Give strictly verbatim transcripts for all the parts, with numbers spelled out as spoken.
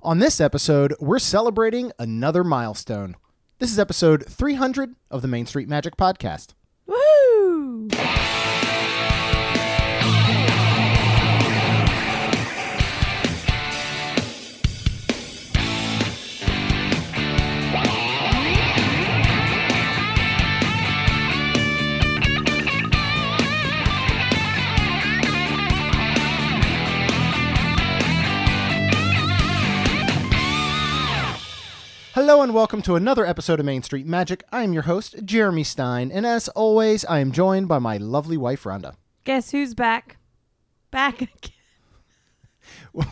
On this episode, we're celebrating another milestone. This is episode three hundred of the Main Street Magic Podcast. Woo! Hello and welcome to another episode of Main Street Magic. I am your host, Jeremy Stein, and as always, I am joined by my lovely wife, Rhonda. Guess who's back? Back again.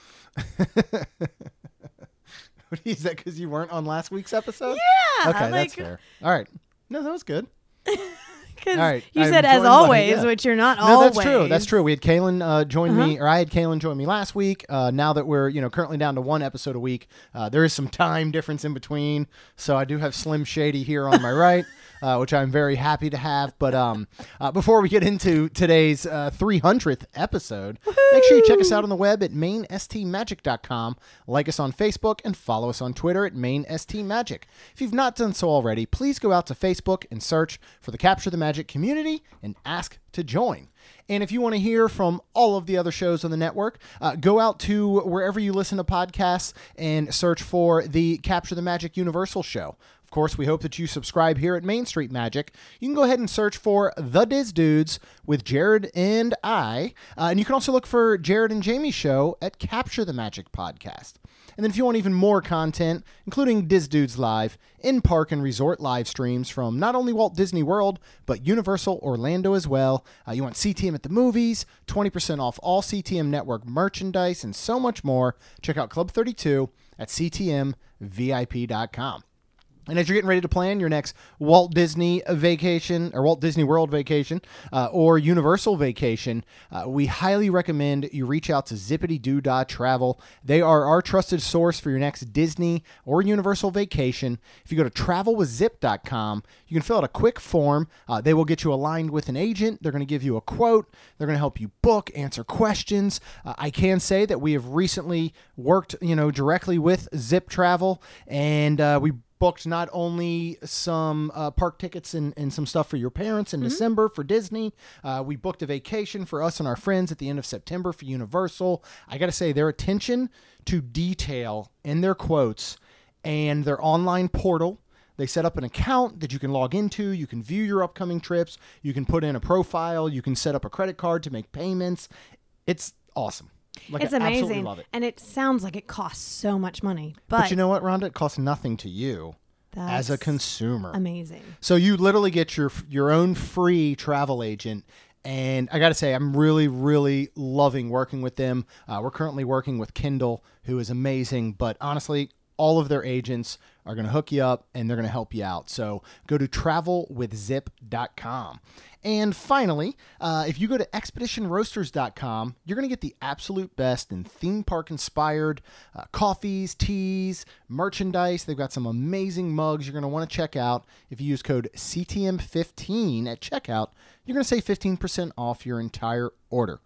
Is that because you weren't on last week's episode? Yeah. Okay, like, that's fair. All right. No, that was good. Because All right, you I'm said as joined by- always, yeah. which you're not No, always. that's true. That's true. We had Kaylin uh, join me, Uh-huh. or I had Kaylin join me last week. Uh, now that we're, you know, currently down to one episode a week, uh, there is some time difference in between. So I do have Slim Shady here on my right, uh, which I'm very happy to have. But um, uh, before we get into today's uh, three hundredth episode, make sure you check us out on the web at main s t magic dot com, like us on Facebook, and follow us on Twitter at main s t magic. If you've not done so already, please go out to Facebook and search for the Capture the Magic community and ask to join. And if you want to hear from all of the other shows on the network, uh, go out to wherever you listen to podcasts and search for the Capture the Magic Universal show. Of course, we hope that you subscribe here at Main Street Magic. You can go ahead and search for The Diz Dudes with Jared and I. Uh, and you can also look for Jared and Jamie's show at Capture the Magic Podcast. And then if you want even more content, including Diz Dudes Live, in-park and resort live streams from not only Walt Disney World, but Universal Orlando as well. Uh, you want C T M at the movies, twenty percent off all C T M Network merchandise, and so much more. Check out Club thirty-two at c t m v i p dot com. And as you're getting ready to plan your next Walt Disney vacation or Walt Disney World vacation uh, or Universal vacation, uh, we highly recommend you reach out to Zippity Doo Dah Travel. They are our trusted source for your next Disney or Universal vacation. If you go to travel with zip dot com, you can fill out a quick form. Uh, they will get you aligned with an agent. They're going to give you a quote. They're going to help you book, answer questions. Uh, I can say that we have recently worked, you know, directly with Zip Travel, and uh, we booked not only some uh, park tickets and, and some stuff for your parents in mm-hmm. December for Disney. Uh, we booked a vacation for us and our friends at the end of September for Universal. I got to say, their attention to detail in their quotes and their online portal. They set up an account that you can log into. You can view your upcoming trips. You can put in a profile. You can set up a credit card to make payments. It's awesome. Like, it's I absolutely amazing. love it. And it sounds like it costs so much money. But, But you know what, Rhonda? It costs nothing to you as a that's consumer. amazing. So you literally get your your own free travel agent. And I got to say, I'm really, really loving working with them. Uh, we're currently working with Kindle, who is amazing. But honestly, all of their agents are going to hook you up and they're going to help you out. So go to travel with zip dot com. And finally, uh, if you go to expedition roasters dot com, you're going to get the absolute best in theme park inspired uh, coffees, teas, merchandise. They've got some amazing mugs you're going to want to check out. If you use code C T M fifteen at checkout, you're going to save fifteen percent off your entire order.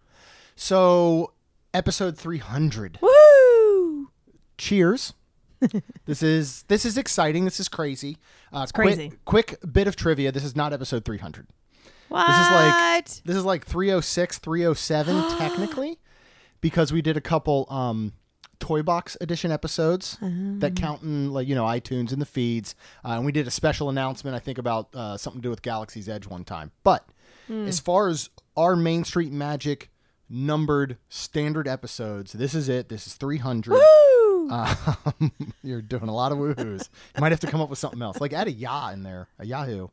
So episode three hundred. Woo! Cheers. This is this is exciting. This is crazy. Uh, It's crazy. Quick, quick bit of trivia. This is not episode three hundred. What? This is like this is like three oh six, three oh seven technically, because we did a couple um, Toy Box edition episodes um. that count in, like, you know, iTunes and the feeds, uh, and we did a special announcement I think about uh, something to do with Galaxy's Edge one time. But Mm. as far as our Main Street Magic numbered standard episodes, this is it. This is three hundred. Woo! Um, you're doing a lot of woohoos. You might have to come up with something else, like add a yah in there, a Yahoo.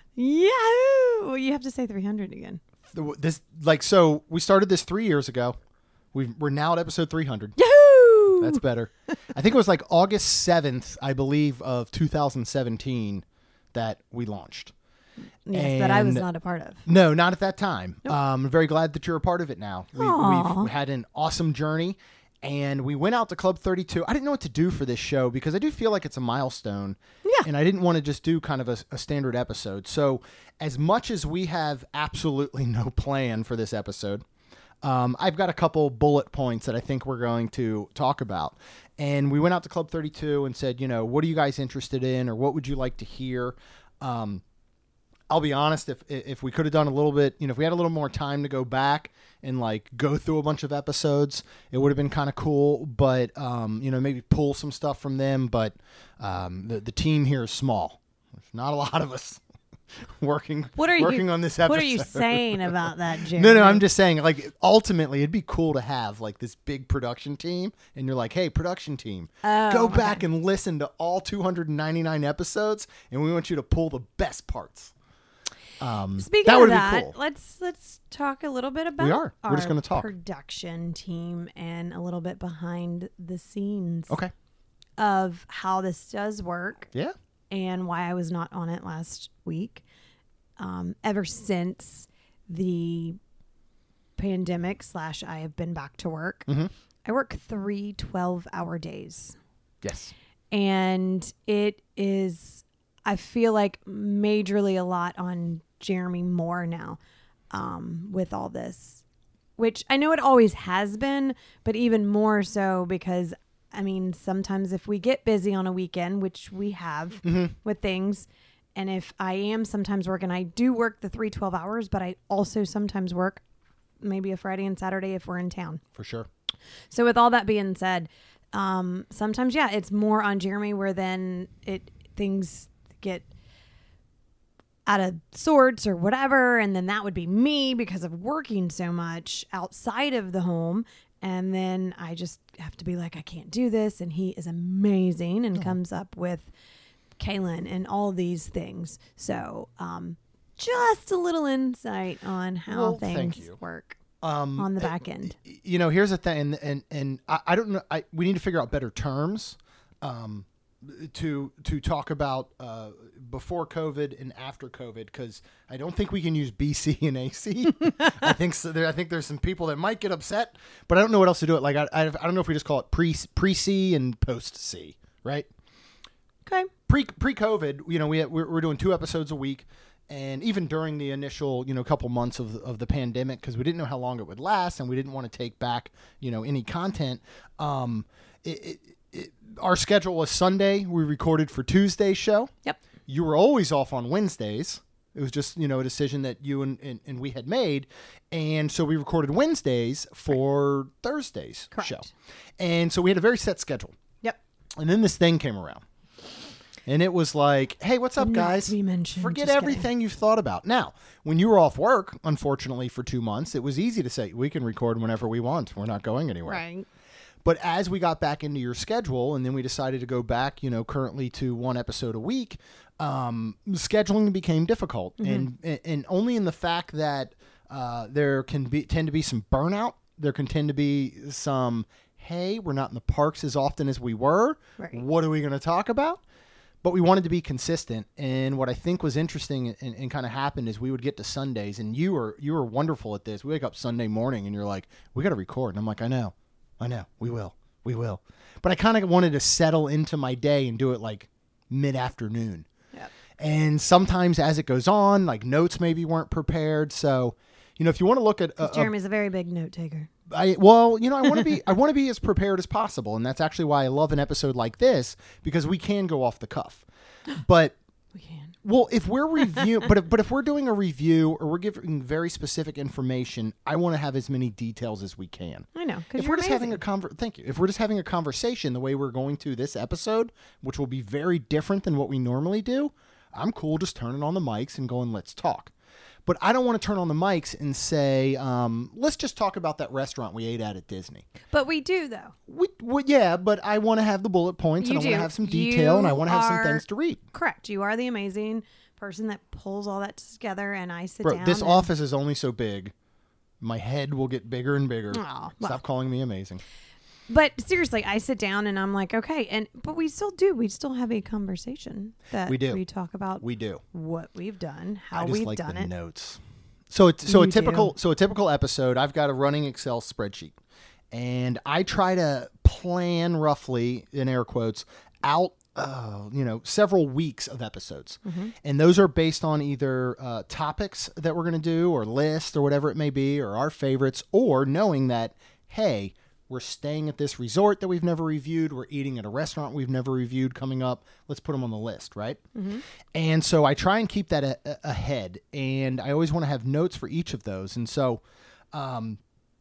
Yahoo! Well, you have to say three hundred again. This like so we started this three years ago. We've, we're now at episode three hundred. Yahoo! That's better. I think it was like August seventh, I believe, of two thousand seventeen that we launched. Yes, that I was And- not a part of. No, not at that time. Um, I'm very glad that you're a part of it now. We, Aw. we've had an awesome journey, and we went out to Club thirty-two. I didn't know what to do for this show because I do feel like it's a milestone. Yeah. And I didn't want to just do kind of a, a standard episode. So as much as we have absolutely no plan for this episode, um, I've got a couple bullet points that I think we're going to talk about. And we went out to Club thirty-two and said, you know, what are you guys interested in, or what would you like to hear? Um, I'll be honest, if if we could have done a little bit, you know, if we had a little more time to go back and like go through a bunch of episodes, it would have been kind of cool. But, um, you know, maybe pull some stuff from them. But um, the, the team here is small. There's not a lot of us working What are working you, on this episode. What are you saying about that, Jeremy? No, no, I'm just saying, like, ultimately, it'd be cool to have, like, this big production team, and you're like, hey, production team, Oh, go back okay. and listen to all two hundred ninety-nine episodes, and we want you to pull the best parts. Um, Speaking that of would be that, cool. let's let's talk a little bit about We are. We're just our gonna talk. production team and a little bit behind the scenes Okay. of how this does work Yeah. and why I was not on it last week. Um, ever since the pandemic slash I have been back to work, Mm-hmm. I work three twelve-hour days. Yes. And it is, I feel like, majorly a lot on Jeremy Moore now um, with all this, which I know it always has been, but even more so because, I mean, sometimes if we get busy on a weekend, which we have Mm-hmm. with things, and if I am sometimes working, I do work the three twelve hours, but I also sometimes work maybe a Friday and Saturday if we're in town. For sure. So with all that being said, um, sometimes, yeah, it's more on Jeremy where then it things get out of sorts or whatever. And then that would be me because of working so much outside of the home. And then I just have to be like, I can't do this. And he is amazing and Oh. comes up with Kaylin and all these things. So um, just a little insight on how Well, thank things you. work Um, on the uh, back end. You know, here's the thing, and and, and I, I don't know. I we need to figure out better terms um, to to talk about uh, before COVID and after COVID, because I don't think we can use B C and A C. I think so there, I think there's some people that might get upset, but I don't know what else to do it. Like I I, I don't know if we just call it pre pre C and post C, right? Okay. Pre pre COVID, you know, we had, we're, we're doing two episodes a week. And even during the initial, you know, couple months of of the pandemic, because we didn't know how long it would last, and we didn't want to take back, you know, any content. Um, it, it, it, our schedule was Sunday. We recorded for Tuesday's show. Yep. You were always off on Wednesdays. It was just, you know, a decision that you and, and, and we had made. And so we recorded Wednesdays for right. Thursday's Correct. show. And so we had a very set schedule. Yep. And then this thing came around. And it was like, hey, what's up, Not guys? to be mentioned. Forget Just everything kidding. you've thought about. Now, when you were off work, unfortunately, for two months, it was easy to say, we can record whenever we want. We're not going anywhere. Right. But as we got back into your schedule, and then we decided to go back, you know, currently to one episode a week, um, scheduling became difficult. Mm-hmm. And, and only in the fact that uh, there can be tend to be some burnout. There can tend to be some, hey, we're not in the parks as often as we were. Right. What are we going to talk about? But we wanted to be consistent, and what I think was interesting and, and kind of happened is we would get to Sundays, and you were you were wonderful at this. We wake up Sunday morning, and you're like, we got to record. And I'm like, I know, I know, we will, we will. But I kind of wanted to settle into my day and do it like mid-afternoon. Yep. And sometimes as it goes on, like notes maybe weren't prepared. So, you know, if you want to look at a, a Jeremy's a very big note taker. I well, you know, I want to be I want to be as prepared as possible, and that's actually why I love an episode like this, because we can go off the cuff. But We can. well, if we're review, but if, but if we're doing a review or we're giving very specific information, I want to have as many details as we can. I know. Because If you're we're just amazing. having a conver- thank you. If we're just having a conversation the way we're going to this episode, which will be very different than what we normally do, I'm cool just turning on the mics and going, let's talk. But I don't want to turn on the mics and say, um, let's just talk about that restaurant we ate at at Disney. But we do, though. We, we, yeah, but I want to have the bullet points, You and I want do. to have some detail, and I You want to have some are- things to read. Correct. You are the amazing person that pulls all that together, and I sit Bro, down. this and- office is only so big. My head will get bigger and bigger. Aw, Stop well. calling me amazing. But seriously, I sit down and I'm like, okay, and but we still do. We still have a conversation that We do. We talk about We do. what we've done, how I just we've like done the it. notes. So it's so You a typical do. so a typical episode. I've got a running Excel spreadsheet, and I try to plan roughly, in air quotes, out uh, you know several weeks of episodes, Mm-hmm. and those are based on either uh, topics that we're going to do, or list, or whatever it may be, or our favorites, or knowing that hey, We're staying at this resort that we've never reviewed. We're eating at a restaurant we've never reviewed coming up. Let's put them on the list, right? Mm-hmm. And so I try and keep that a- a- ahead. And I always want to have notes for each of those. And so um,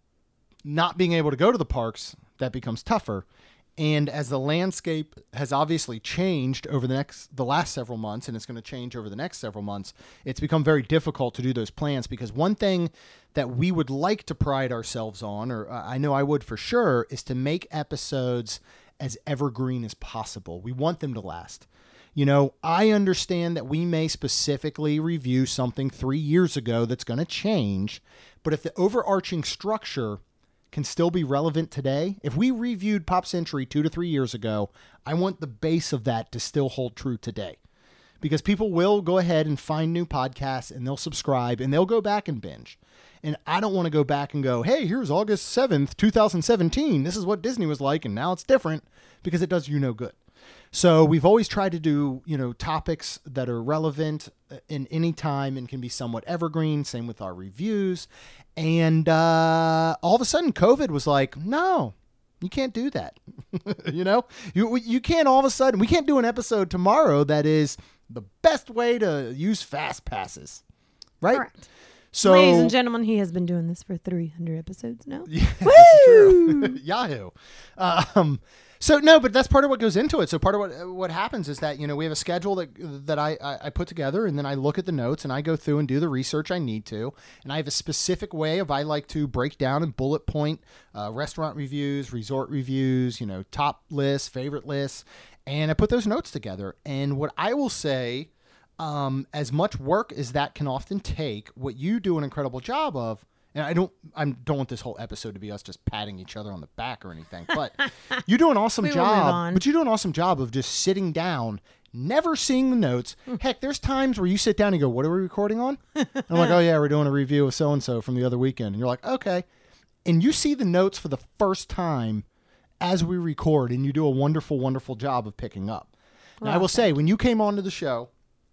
not being able to go to the parks, that becomes tougher. And as the landscape has obviously changed over the next, the last several months, and it's going to change over the next several months, it's become very difficult to do those plans, because one thing that we would like to pride ourselves on, or I know I would for sure, is to make episodes as evergreen as possible. We want them to last. You know, I understand that we may specifically review something three years ago that's going to change, but if the overarching structure can still be relevant today. If we reviewed Pop Century two to three years ago, I want the base of that to still hold true today, because people will go ahead and find new podcasts and they'll subscribe and they'll go back and binge. And I don't want to go back and go, hey, here's August seventh, twenty seventeen. This is what Disney was like, and now it's different, because it does you no good. So we've always tried to do, you know, topics that are relevant in any time and can be somewhat evergreen. Same with our reviews. And uh, all of a sudden, COVID was like, no, you can't do that. you know, you you can't all of a sudden, we can't do an episode tomorrow that is the best way to use fast passes, right? Correct. So, ladies and gentlemen, he has been doing this for three hundred episodes now. Yeah, that's true. Yahoo. Um, so no, but that's part of what goes into it. So part of what what happens is that, you know, we have a schedule that that I, I, I put together, and then I look at the notes and I go through and do the research I need to. And I have a specific way of I like to break down and bullet point uh, restaurant reviews, resort reviews, you know, top lists, favorite lists, and I put those notes together. And what I will say, um, as much work as that can often take, what you do an incredible job of. And I don't, I don't want this whole episode to be us just patting each other on the back or anything, but you do an awesome We will move job. on. But you do an awesome job of just sitting down, never seeing the notes. Heck, there's times where you sit down and go, "What are we recording on?" And I'm like, "Oh yeah, we're doing a review of so and so from the other weekend." And you're like, "Okay," and you see the notes for the first time as we record, and you do a wonderful, wonderful job of picking up. Now, I will say, when you came onto the show,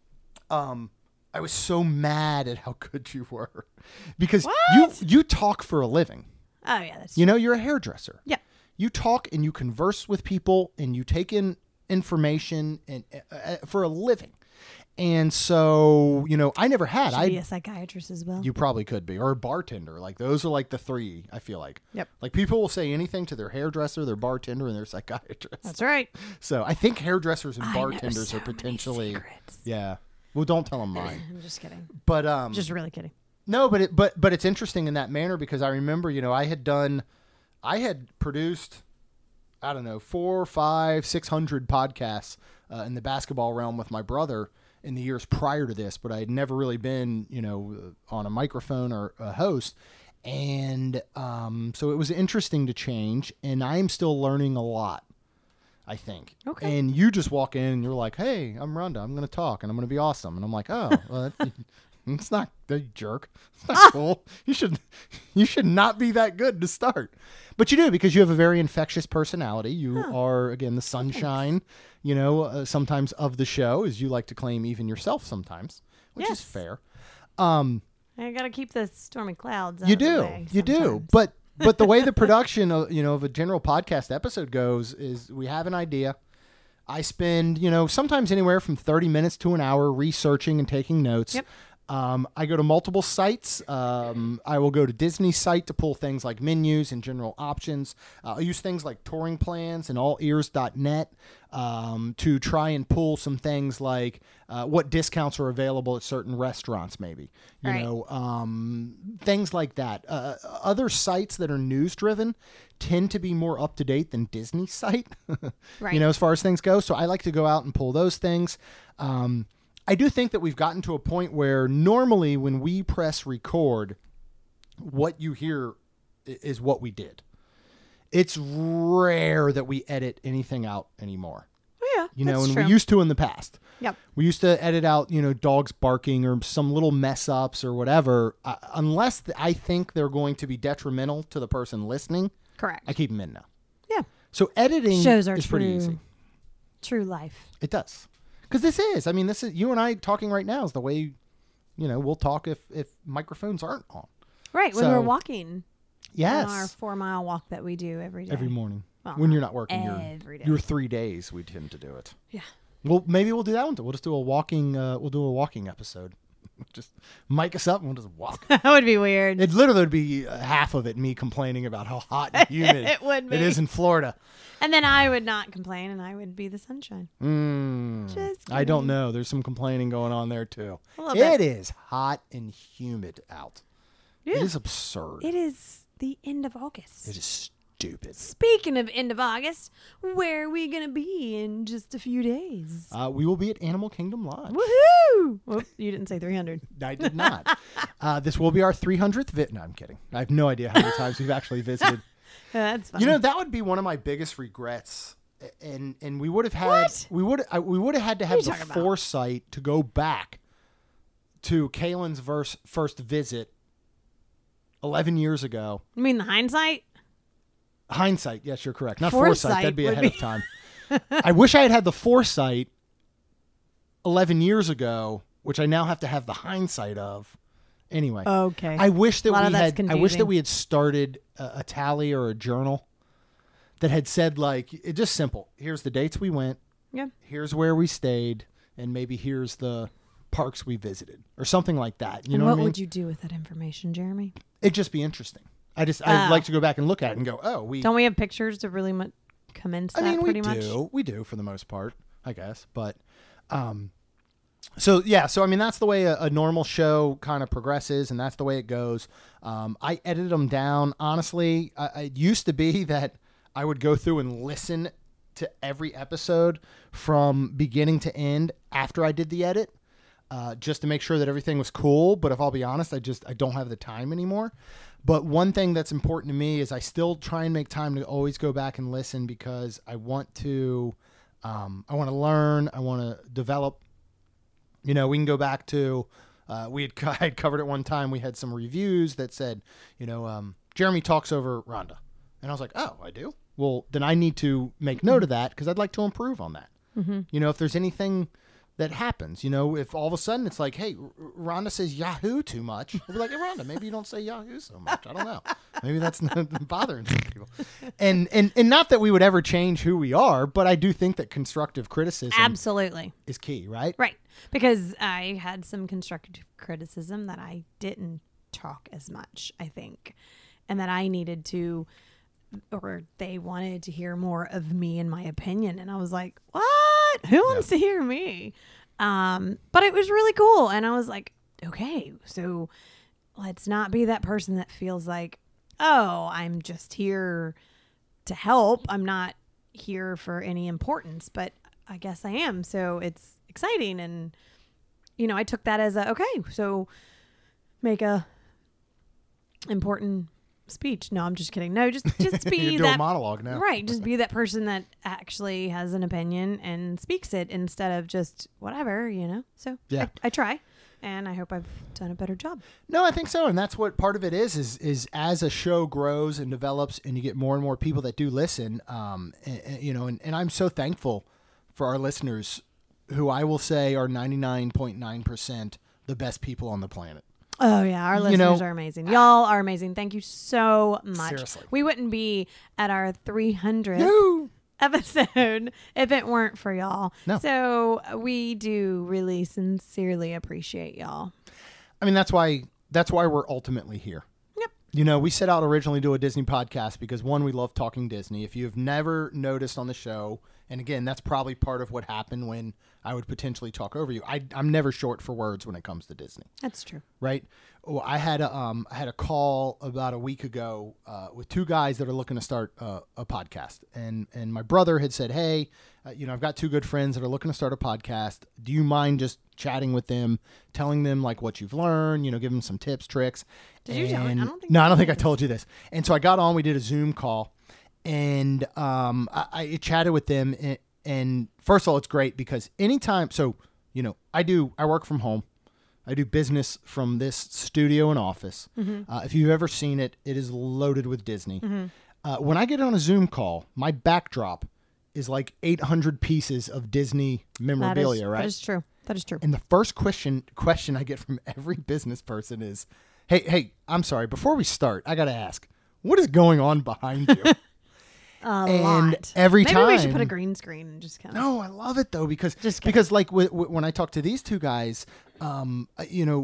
um. I was so mad at how good you were, because What? you you talk for a living. Oh yeah, that's You know, you're a hairdresser. yeah. You talk and you converse with people and you take in information and uh, for a living. And so, you know, I never had. Should be I a psychiatrist as well. you probably could be, or a bartender. Like those are like the three. I feel like. Yep. Like people will say anything to their hairdresser, their bartender, and their psychiatrist. That's right. So I think hairdressers and I know bartenders so are many potentially. secrets. Yeah. Well, don't tell them mine. I'm just kidding. But um. Just really kidding. No, but it, but but it's interesting in that manner, because I remember, you know, I had done, I had produced, I don't know, four, five, six hundred podcasts uh, in the basketball realm with my brother in the years prior to this, but I had never really been, you know, on a microphone or a host, and um, so it was interesting to change, and I am still learning a lot, I think. Okay. And you just walk in and you're like, "Hey, I'm Rhonda. I'm going to talk and I'm going to be awesome." And I'm like, "Oh, well, that's, it's not the jerk. It's not cool. You should, you should not be that good to start." But you do, because you have a very infectious personality. You Huh. are, again, the sunshine, you know, uh, sometimes of the show, as you like to claim even yourself sometimes, which Yes. is fair. Um, I gotta keep the stormy clouds. Out you of the do, way you do. sometimes. But but the way the production, of, you know, of a general podcast episode goes is we have an idea. I spend, you know, sometimes anywhere from thirty minutes to an hour researching and taking notes. Yep. Um, I go to multiple sites. Um, I will go to Disney's site to pull things like menus and general options. Uh, I use things like touring plans and all ears dot net um, to try and pull some things like uh, what discounts are available at certain restaurants, maybe. You Right. know, um, things like that. Uh, other sites that are news driven tend to be more up to date than Disney's site, Right. you know, as far as things go. So I like to go out and pull those things. Um, I do think that we've gotten to a point where normally when we press record, what you hear i- is what we did. It's rare that we edit anything out anymore. Oh, yeah, You know, that's and true. we used to in the past. Yep. We used to edit out, you know, dogs barking or some little mess ups or whatever, uh, unless th- I think they're going to be detrimental to the person listening. Correct. I keep them in now. Yeah. So editing Shows our is pretty true- easy. True life. It does. Because this is, I mean, this is, you and I talking right now is the way, you know, we'll talk if, if microphones aren't on. Right. When So- we're walking. Yes. On our four mile walk that we do every day. Every morning. Well, when you're not working, every your, day. your three days, we tend to do it. Yeah. Well, maybe we'll do that one. Too. We'll just do a walking. Uh, we'll do a walking episode. Just mic us up and we'll just walk. That would be weird. It literally would be uh, half of it me complaining about how hot and humid It would be. it is in Florida. And then I would not complain, and I would be the sunshine. Mm, Just I don't kidding. know. There's some complaining going on there too. A little It bit. is hot and humid out. Yeah. It is absurd. It is the end of August. It is stupid. Speaking of end of August, where are we going to be in just a few days? Uh, we will be at Animal Kingdom Lodge. Woohoo! Whoop, you didn't say three hundred. I did not. uh, this will be our three hundredth visit. No, I'm kidding. I have no idea how many times we've actually visited. That's fine. You know, that would be one of my biggest regrets. And and we would have had What? we would I, we would have had to What are have you the talking about? foresight to go back to Kaylin's verse, first visit eleven years ago. You mean the hindsight? Hindsight, yes, you're correct. Not Foresight foresight. That'd be would ahead be- of time. I wish I had had the foresight eleven years ago, which I now have to have the hindsight of. Anyway, Okay. I wish that A lot we of that's had. I wish that confusing. we had started a, a tally or a journal that had said like it just simple. Here's the dates we went. yeah. Here's where we stayed, and maybe here's the parks we visited, or something like that. You And know what what I mean? would you do with that information, Jeremy? It'd just be interesting. I just I'd Oh. like to go back and look at it and go, oh, we. Don't we have pictures to really mu- commence I that mean, we pretty much? do. We do for the most part, I guess. But, um, so yeah, so I mean, that's the way a, a normal show kind of progresses, and that's the way it goes. Um, I edited them down. Honestly, I, I- it used to be that I would go through and listen to every episode from beginning to end after I did the edit, uh, just to make sure that everything was cool. But if I'll be honest, I just I don't have the time anymore. But one thing that's important to me is I still try and make time to always go back and listen because I want to, um, I want to learn. I want to develop. You know, we can go back to, uh, we had, I had covered it one time. We had some reviews that said, you know, um, Jeremy talks over Rhonda. And I was like, oh, I do? Well, then I need to make note of that because I'd like to improve on that. Mm-hmm. You know, if there's anything that happens, you know, if all of a sudden it's like, hey, R- Rhonda says Yahoo too much, I'll be like, hey, Rhonda, maybe you don't say Yahoo so much. I don't know. Maybe that's not bothering some people. And, and, and not that we would ever change who we are, but I do think that constructive criticism Absolutely. is key, right? Right. Because I had some constructive criticism that I didn't talk as much, I think. And that I needed to, or they wanted to hear more of me and my opinion. And I was like, what? Who wants to hear me? Um, but it was really cool. And I was like, okay, so let's not be that person that feels like, oh, I'm just here to help. I'm not here for any importance, but I guess I am. So it's exciting. And, you know, I took that as a, okay, so make a important speech. No, I'm just kidding. No, just, just be You do that a monologue now. right. Just be that person that actually has an opinion and speaks it instead of just whatever, you know? So Yeah. I, I try, and I hope I've done a better job. No, I think so, and that's what part of it is. Is is as a show grows and develops, and you get more and more people that do listen. Um, and, and, you know, and, and I'm so thankful for our listeners, who I will say are ninety-nine point nine percent the best people on the planet. Oh yeah, our listeners You know, are amazing. Y'all are amazing. Thank you so much. Seriously. We wouldn't be at our three hundredth No. episode if it weren't for y'all. No. So we do really sincerely appreciate y'all. I mean, that's why that's why we're ultimately here. Yep. You know, we set out originally to do a Disney podcast because, one, we love talking Disney. If you've never noticed on the show, and again, that's probably part of what happened when I would potentially talk over you. I, I'm never short for words when it comes to Disney, That's true. right? Well, I had a um, I had a call about a week ago uh, with two guys that are looking to start uh, a podcast, and and my brother had said, hey, uh, you know, I've got two good friends that are looking to start a podcast. Do you mind just chatting with them, telling them like what you've learned, you know, give them some tips, tricks? Did you tell me? I And- don't think No, you I don't think I did. told you this. And so I got on. We did a Zoom call, and um, I, I chatted with them. And, and first of all, it's great because anytime, so you know, I do. I work from home. I do business from this studio and office. Mm-hmm. Uh, if you've ever seen it, it is loaded with Disney. Mm-hmm. Uh, when I get on a Zoom call, my backdrop is like eight hundred pieces of Disney That is, memorabilia, right? that is true. That is true. And the first question question I get from every business person is, "Hey, hey, I'm sorry. Before we start, I got to ask, what is going on behind you? A and lot. every Maybe time, we should put a green screen and just kind of. no, I love it though because Just kidding. because like w- w- when I talk to these two guys, um, uh, you know,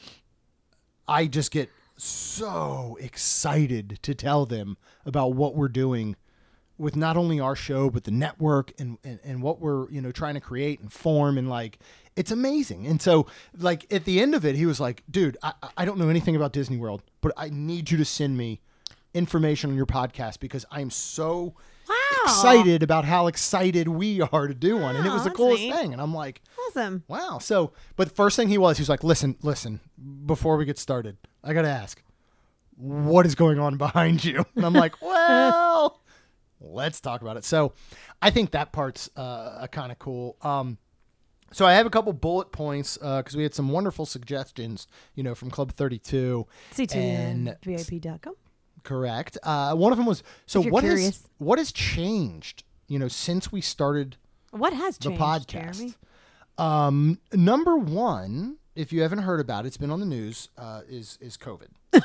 I just get so excited to tell them about what we're doing with not only our show but the network and, and and what we're you know trying to create and form, and like it's amazing. And so like at the end of it, he was like, dude, I, I don't know anything about Disney World, but I need you to send me information on your podcast because I'm so Wow. excited about how excited we are to do one. And it Wow, was the that's coolest neat. thing. And I'm like, Awesome. wow. So, but the first thing he was, he was like, listen, listen, before we get started, I got to ask, what is going on behind you? And I'm like, well, let's talk about it. So I think that part's uh, kind of cool. Um, so I have a couple bullet points because we had some wonderful suggestions, you know, from Club thirty-two. C T N And- V I P dot com. Correct. Uh, one of them was, so If you're what has, curious. what has changed, you know, since we started What has the changed, podcast? Jeremy? Um, number one, if you haven't heard about it, it's been on the news, uh, is, is COVID.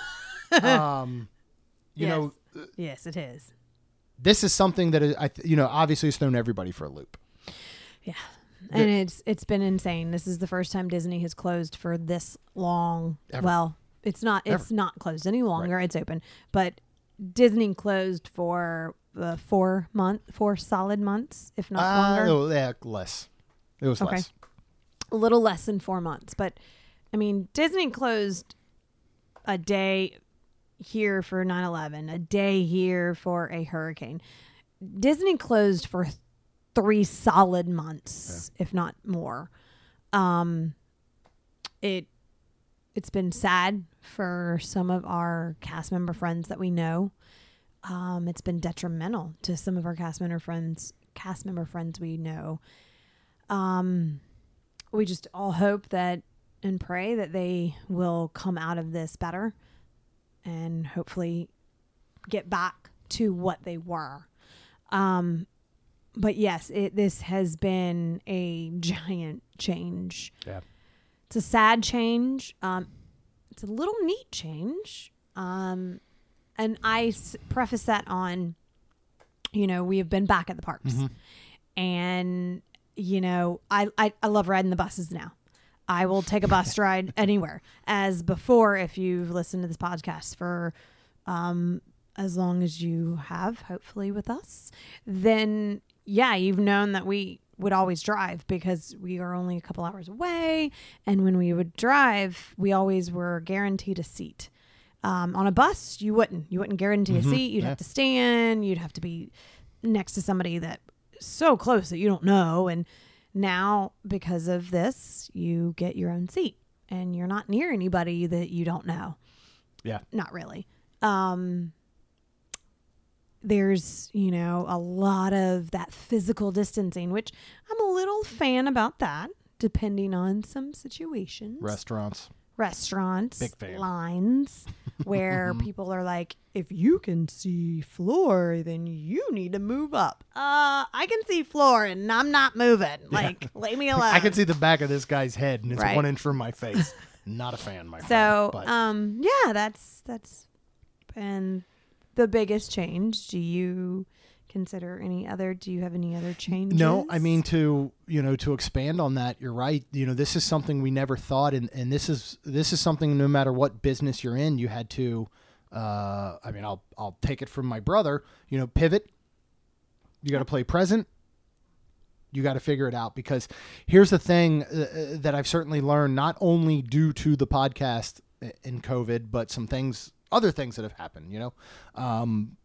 um, you Yes. know, Yes, it is. this is something that is, I, th- you know, obviously has thrown everybody for a loop. Yeah. And it's it's been insane. This is the first time Disney has closed for this long. Ever. Well, it's not it's Ever. not closed any longer. It's open. But Disney closed for uh, four month four solid months, if not Uh, longer. oh, yeah, less. It was Okay. less. A little less than four months. But I mean, Disney closed a day here for nine eleven, a day here for a hurricane. Disney closed for th- three solid months, if not more. Um, it it's been sad for some of our cast member friends that we know. Um, it's been detrimental to some of our cast member friends, cast member friends we know. Um, we just all hope that and pray that they will come out of this better and hopefully get back to what they were. Um, but yes, it, this has been a giant change. Yeah. It's a sad change. Um, it's a little neat change. Um, and I s- preface that on, you know, we have been back at the parks. Mm-hmm. And, you know, I, I, I love riding the buses now. I will take a bus ride anywhere. As before, if you've listened to this podcast for um, as long as you have, hopefully with us, then yeah, you've known that we would always drive because we are only a couple hours away. And when we would drive, we always were guaranteed a seat. Um, on a bus, you wouldn't. You wouldn't guarantee Mhm. a seat. You'd Yeah. have to stand. You'd have to be next to somebody that so close that you don't know. And now, because of this, you get your own seat and you're not near anybody that you don't know. Yeah. Not really. Um, there's, you know, a lot of that physical distancing, which I'm a little fan about that, depending on some situations. Restaurants. Restaurants, Big fan. lines, where people are like, if you can see floor, then you need to move up. Uh, I can see floor and I'm not moving. Like, leave me alone. I can see the back of this guy's head and it's Right. one inch from my face. Not a fan, my So, friend. But um, yeah, that's that's been the biggest change. Do you consider any other? Do you have any other changes? no, I mean to you know to expand on that. You're right. You know, this is something we never thought, and, and this is this is something. No matter what business you're in, you had to. Uh, I mean, I'll I'll take it from my brother. You know, pivot. You got to play present. You got to figure it out because here's the thing uh, that I've certainly learned, not only due to the podcast in COVID, but some things, other things that have happened. You know, um,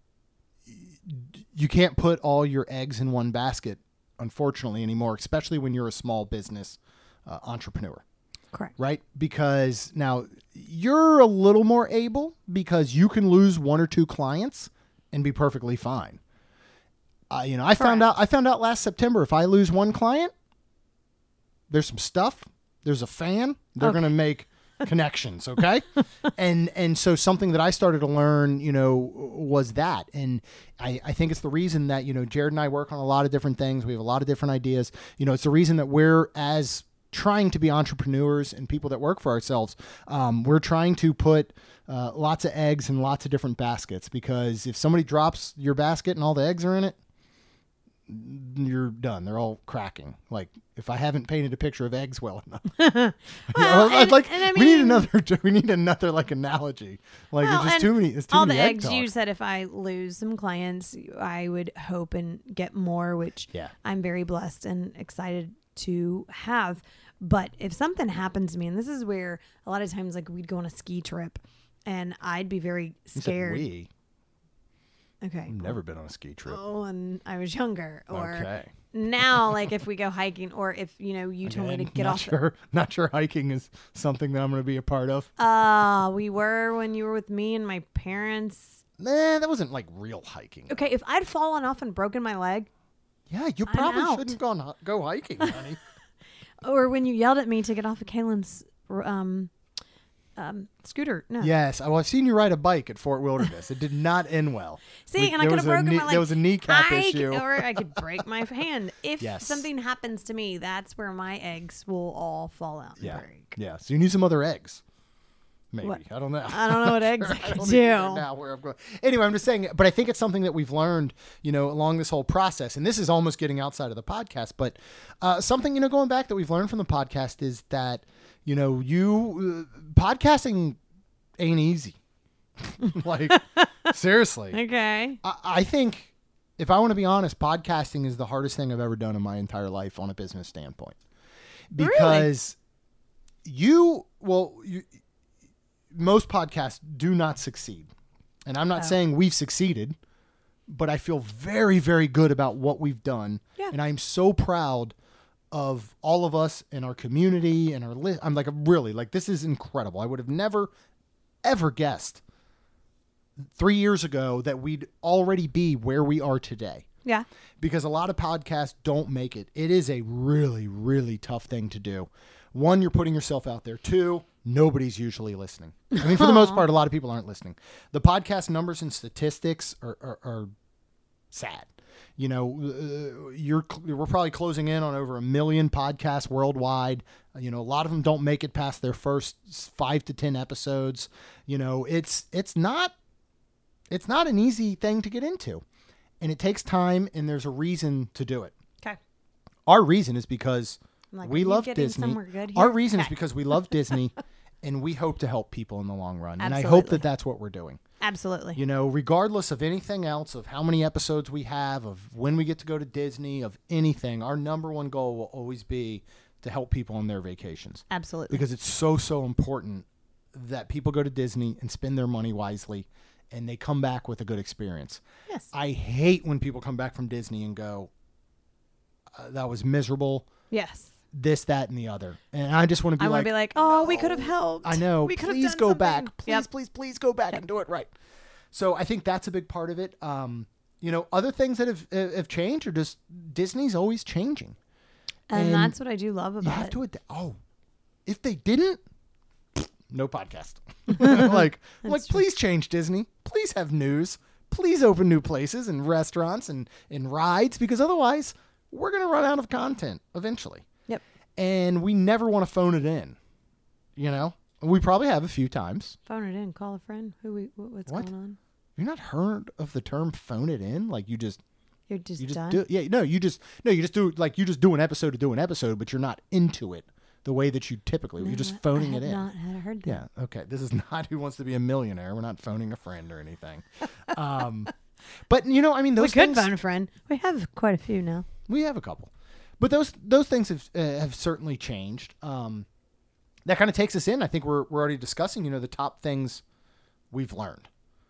you can't put all your eggs in one basket, unfortunately, anymore, especially when you're a small business uh, entrepreneur, correct. right? Because now you're a little more able because you can lose one or two clients and be perfectly fine. Uh, you know, I found out, I found out last September, if I lose one client, there's some stuff, there's a fan, they're Okay. going to make connections. Okay. and, and so something that I started to learn, you know, was that. And I, I think it's the reason that, you know, Jared and I work on a lot of different things. We have a lot of different ideas. You know, it's the reason that we're as trying to be entrepreneurs and people that work for ourselves, um, we're trying to put uh, lots of eggs in lots of different baskets, because if somebody drops your basket and all the eggs are in it, you're done. They're all cracking. Like, if I haven't painted a picture of eggs well enough, well, I'd and, like and I we need mean- another. We need another like analogy. Like Well, it's just and too many. It's too all many the egg eggs talk. you said, if I lose some clients, I would hope and get more, which Yeah. I'm very blessed and excited to have. But if something happens to me, and this is where a lot of times, like, we'd go on a ski trip and I'd be very You said scared. we. Okay. I've never been on a ski trip. Oh, and I was younger. Or Okay. now, like, if we go hiking, or if, you know, you told me to Again, get not off. Sure, not sure hiking is something that I'm going to be a part of. Uh, we were when you were with me and my parents. Nah, that wasn't like real hiking. Okay, if I'd fallen off and broken my leg, Yeah, you I'm probably out. shouldn't go, on, go hiking, honey. or when you yelled at me to get off of Kaylin's um, um, scooter. No. Yes, well, I've seen you ride a bike at Fort Wilderness. It did not end well. See, We- and I there could was have a broken knee- my leg. There was a kneecap I issue. Could, or I could break my hand. If Yes. something happens to me, that's where my eggs will all fall out and yeah, break. yeah. So you need some other eggs. Maybe. What? I don't know. I don't know what eggs I I could don't do. even know now where I'm going. Anyway, I'm just saying, but I think it's something that we've learned, you know, along this whole process. And this is almost getting outside of the podcast, but uh, something, you know, going back that we've learned from the podcast is that, you know, you uh, podcasting ain't easy. Like, seriously. Okay. I, I think, if I want to be honest, podcasting is the hardest thing I've ever done in my entire life on a business standpoint. Because you, well, you, most podcasts do not succeed. And I'm not Oh. saying we've succeeded, but I feel very, very good about what we've done. Yeah. And I'm so proud of all of us and our community and our list. I'm like, really, like, this is incredible. I would have never, ever guessed three years ago that we'd already be where we are today. Yeah. Because a lot of podcasts don't make it. It is a really, really tough thing to do. One, you're putting yourself out there. Two, nobody's usually listening. I mean, for the most part, a lot of people aren't listening. The podcast numbers and statistics are, are, are sad. You know, uh, you're we're probably closing in on over a million podcasts worldwide. You know, a lot of them don't make it past their first five to ten episodes. You know, it's it's not it's not an easy thing to get into, and it takes time. And there's a reason to do it. Okay. Our reason is because I'm like, we are you love getting Disney. somewhere good Our here? reason is Okay. because we love Disney, and we hope to help people in the long run. And I hope Absolutely. that that's what we're doing. Absolutely. You know, regardless of anything else, of how many episodes we have, of when we get to go to Disney, of anything, our number one goal will always be to help people on their vacations. Absolutely. Because it's so, so important that people go to Disney and spend their money wisely and they come back with a good experience. Yes. I hate when people come back from Disney and go, uh, that was miserable, Yes. this, that, and the other. And I just want to be I want like, to be like, oh, we could have helped. I know. We could have Please done go something. back. Please, Yep. please, please go back and do it right. So I think that's a big part of it. Um, you know, other things that have uh, have changed are just Disney's always changing. And, And that's what I do love You about have it. to ad- oh, if they didn't, no podcast. like, I'm like, please change Disney. Please have news. Please open new places and restaurants and and rides, because otherwise we're gonna run out of content eventually. Yep. And we never want to phone it in. You know, we probably have a few times. Phone it in. Call a friend. Who we? What, what's What? going on? You've not heard of the term "phone it in"? Like you just, You're just, you just done. do. Yeah, no, you just, no, you just do like you just do an episode to do an episode, but you're not into it the way that you typically. No, You're just I- phoning I it have in. Not had heard that. Yeah. Okay. This is not Who Wants to Be a Millionaire. We're not phoning a friend or anything. um, but you know, I mean, those We could things, phone a friend. We have quite a few now. we have a couple, but those those things have uh, have certainly changed. Um, that kind of takes us in. I think we're we're already discussing, you know, the top things we've learned.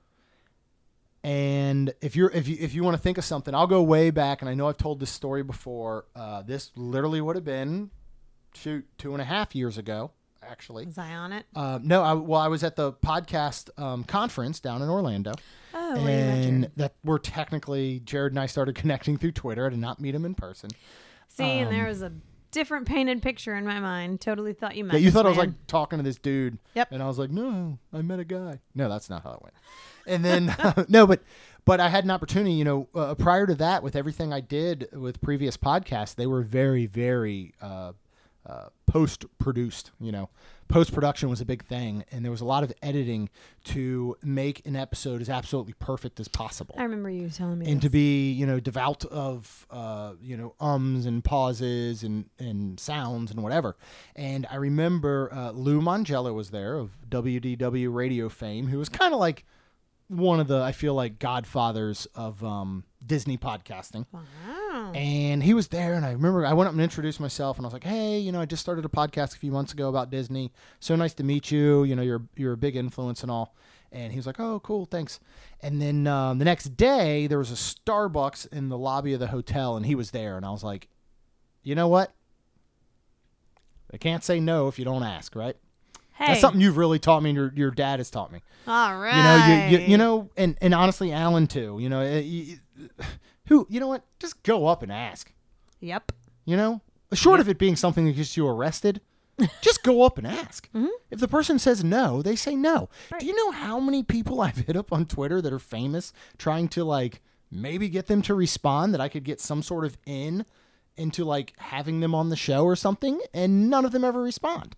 And if you're if you if you want to think of something, I'll go way back, and I know I've told this story before. Uh, this literally would have been shoot two and a half years ago, actually. Was I on it? Uh, no, I, well, I was at the podcast um, conference down in Orlando, Oh, where you met and Jared. that we're technically Jared and I started connecting through Twitter. I did not meet him in person. See, and um, there was a different painted picture in my mind. Totally thought you met. Yeah, you this thought I was man. like talking to this dude. Yep. And I was like, no, I met a guy. No, that's not how it went. And then no, but but I had an opportunity. You know, uh, prior to that, with everything I did with previous podcasts, they were very, very uh, uh, post-produced, you know. Post-production was a big thing, and there was a lot of editing to make an episode as absolutely perfect as possible. I remember you telling me And this. to be, you know, devout of, uh, you know, ums and pauses and, and sounds and whatever. And I remember uh, Lou Mangello was there of W D W radio fame, who was kind of like one of the, I feel like, godfathers of um, Disney podcasting. Wow. And he was there, and I remember I went up and introduced myself, and I was like, hey, you know, I just started a podcast a few months ago about Disney. So nice to meet you. You know, you're you're a big influence and all. And he was like, oh, cool, thanks. And then um, the next day, there was a Starbucks in the lobby of the hotel, and he was there. And I was like, you know what? They can't say no if you don't ask, right? Hey. That's something you've really taught me, and your, your dad has taught me. All right. You know, you, you, you know, and, and honestly, Alan, too. You know, it, you, who, you know what? Just go up and ask. Yep. You know, short Yep. of it being something that gets you arrested, just go up and ask. Mhm. If the person says no, they say no. Right. Do you know how many people I've hit up on Twitter that are famous trying to like maybe get them to respond, that I could get some sort of in into like having them on the show or something, and none of them ever respond.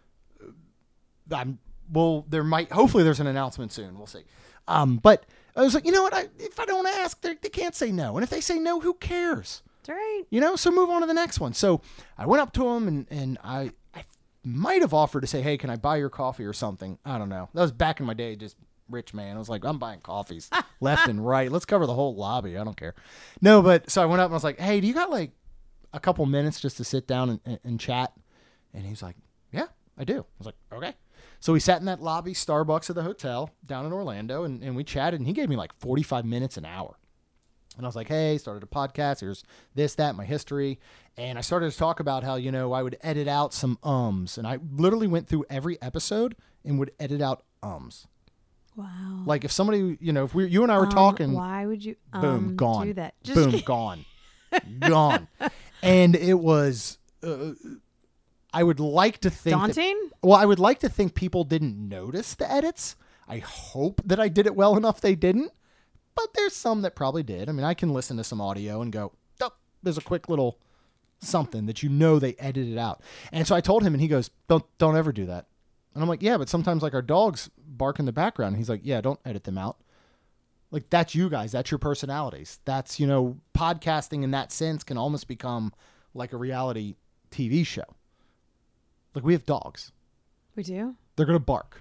I'm well, there might hopefully there's an announcement soon. We'll see. Um, but I was like, you know what? I, if I don't ask, they they can't say no, and if they say no, who cares? That's right. You know, so move on to the next one. So I went up to him and, and I, I might have offered to say, hey, can I buy your coffee or something? I don't know. That was back in my day, just rich man. I was like, I'm buying coffees left and right. Let's cover the whole lobby. I don't care. No, but so I went up and I was like, hey, do you got like a couple minutes just to sit down and, and, and chat? And he's like, yeah, I do. I was like, okay. So we sat in that lobby Starbucks of the hotel down in Orlando, and, and we chatted, and he gave me like forty-five minutes an hour. And I was like, hey, started a podcast. Here's this, that, my history. And I started to talk about how, you know, I would edit out some ums. And I literally went through every episode and would edit out ums. Wow. Like if somebody, you know, if we, you and I were Um, talking, Why would you um, boom, gone. do that? Just Boom, kidding. gone. Gone. And it was, uh, I would like to think. that- Daunting? well, I would like to think people didn't notice the edits. I hope that I did it well enough they didn't. But there's some that probably did. I mean, I can listen to some audio and go, oh, there's a quick little something that you know they edited out. And so I told him, and he goes, don't don't ever do that. And I'm like, yeah, but sometimes like our dogs bark in the background. And he's like, yeah, don't edit them out. Like, that's you guys. That's your personalities. That's, you know, podcasting in that sense can almost become like a reality T V show. Like, we have dogs. We do? They're going to bark.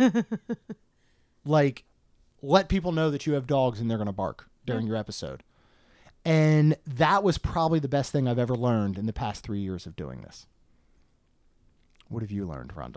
Like, let people know that you have dogs and they're going to bark during your episode. And that was probably the best thing I've ever learned in the past three years of doing this. What have you learned, Rhonda?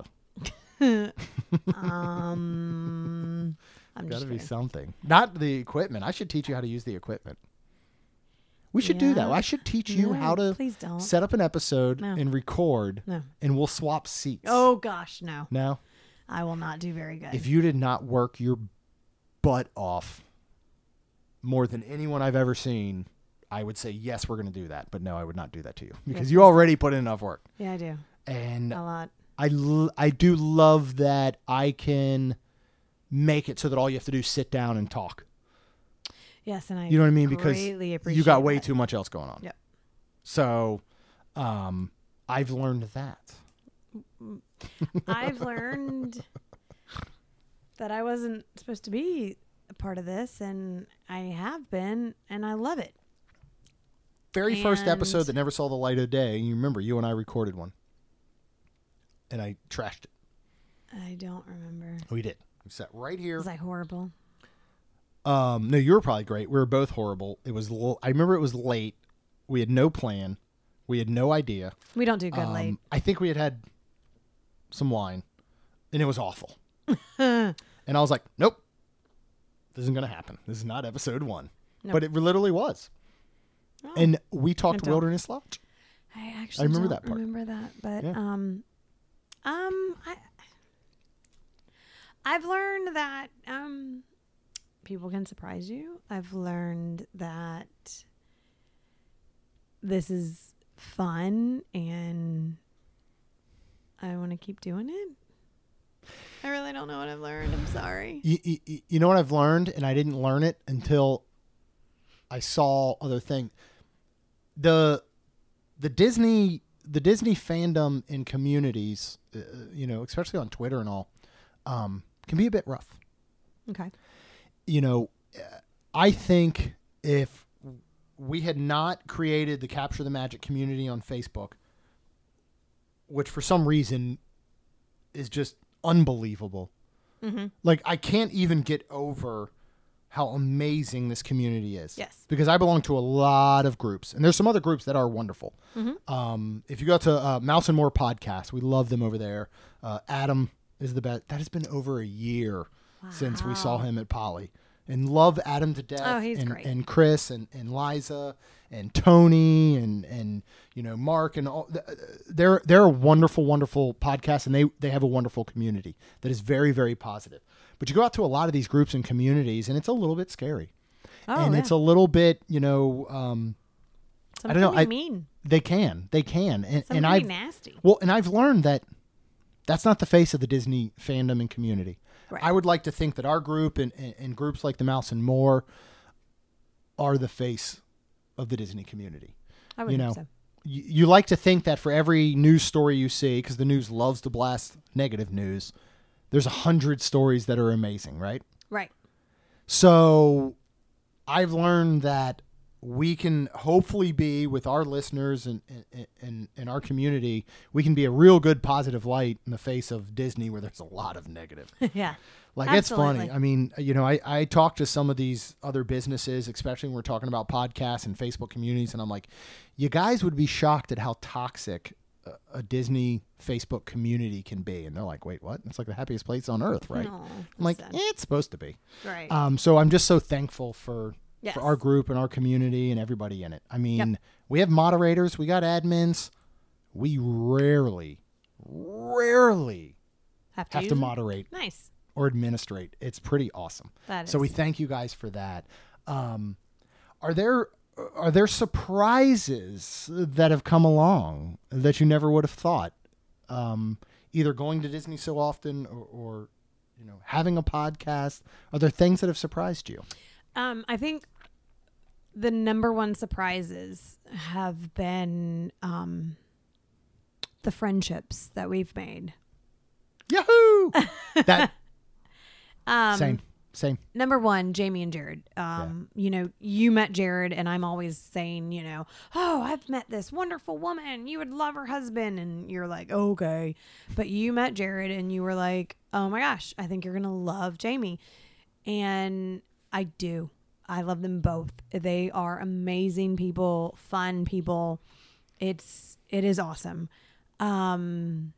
um, I'm Got just to be kidding. something. Not the equipment. I should teach you how to use the equipment. We should do that. Yeah. I should teach you No, how to please don't. set up an episode No. and record, No. and we'll swap seats. Oh gosh, no. No? I will not do very good. If you did not work your butt off more than anyone I've ever seen, I would say, yes, we're going to do that. But no, I would not do that to you because Yes, you please already put in enough work. yeah, I do. And A lot. I, l- I do love that I can make it so that all you have to do is sit down and talk. Yes, and I You know what I mean? Because greatly you appreciate got way that. too much else going on. Yep. So um, I've learned that. I've learned that I wasn't supposed to be a part of this, and I have been, and I love it. Very first And- episode that never saw the light of day. You remember, you and I recorded one. And I trashed it. I don't remember. We did. We sat right here. Was I horrible? Um, no, you were probably great. We were both horrible. It was. L- I remember it was late. We had no plan. We had no idea. We don't do good Um, late. I think we had had some wine, and it was awful. And I was like, nope, this isn't going to happen. This is not episode one. Nope. But it literally was. Oh, And we talked don't- Wilderness Lodge. I actually I remember don't that part. remember that, but Yeah. um, um, I, I've learned that um, people can surprise you. I've learned that this is fun, and I want to keep doing it. I really don't know what I've learned. I'm sorry. You, you, you know what I've learned, and I didn't learn it until I saw other things. The the Disney the Disney fandom in communities, uh, you know, especially on Twitter and all, um, can be a bit rough. Okay. You know, I think if we had not created the Capture the Magic community on Facebook, which for some reason is just unbelievable. Mm-hmm. Like, I can't even get over how amazing this community is. Yes. Because I belong to a lot of groups, and there's some other groups that are wonderful. Mm-hmm. Um, if you go to uh, Mouse and More podcast, we love them over there. Uh, Adam is the best. That has been over a year Wow. since we saw him at Poly. And love Adam to death. Oh, he's and, great. And Chris and, and Liza and Tony and, and you know Mark and all. They're they're a wonderful, wonderful podcast, and they, they have a wonderful community that is very, very positive. But you go out to a lot of these groups and communities, and it's a little bit scary. Oh, and yeah. it's a little bit, you know, um, Some I don't know. can I be mean. They can, they can, and Some and can I be nasty. well, and I've learned that that's not the face of the Disney fandom and community. Right. I would like to think that our group and, and, and groups like the Mouse and More are the face of the Disney community. I would you think know, so. you, you like to think that for every news story you see, because the news loves to blast negative news, there's a hundred stories that are amazing, right? Right. So I've learned that we can hopefully be with our listeners and and and our community, we can be a real good positive light in the face of Disney where there's a lot of negative. Yeah. Like, Absolutely. it's funny. I mean, you know, I, I talk to some of these other businesses, especially when we're talking about podcasts and Facebook communities, and I'm like, you guys would be shocked at how toxic a, a Disney Facebook community can be. And they're like, wait, what? It's like the happiest place on earth, right? No, I'm like, sad. eh, it's supposed to be. Right. Um, so I'm just so thankful for Yes. for our group and our community and everybody in it. I mean, Yep. we have moderators, we got admins. We rarely, rarely have to, have use to them? moderate Nice. or administrate. It's pretty awesome. That So we is. thank you guys for that. Um, are there are there surprises that have come along that you never would have thought? Um, either going to Disney so often or, or you know having a podcast. Are there things that have surprised you? Um, I think the number one surprises have been um, the friendships that we've made. Yahoo! That Um, same, same. Number one, Jamie and Jared. Um, You know, you met Jared, and I'm always saying, you know, oh, I've met this wonderful woman. You would love her husband. And you're like, okay. But you met Jared, and you were like, oh my gosh, I think you're going to love Jamie. And I do. I love them both. They are amazing people, fun people. It's, it is awesome. Um,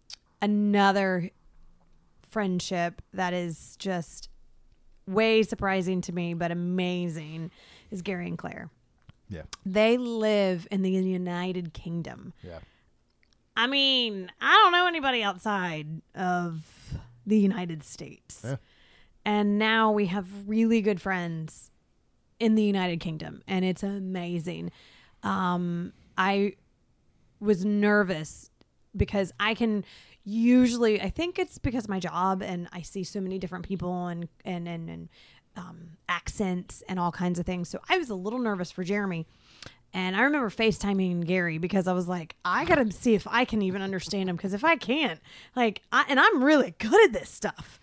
another friendship that is just way surprising to me, but amazing, is Gary and Claire. Yeah, They live in the United Kingdom. yeah. I mean, I don't know anybody outside of the United States. Yeah. And now we have really good friends in the United Kingdom, and it's amazing. Um, I was nervous because I can usually, I think it's because of my job, and I see so many different people and, and, and, and um, accents and all kinds of things. So I was a little nervous for Jeremy. And I remember FaceTiming Gary because I was like, I got to see if I can even understand him. Because if I can't, like, I, and I'm really good at this stuff.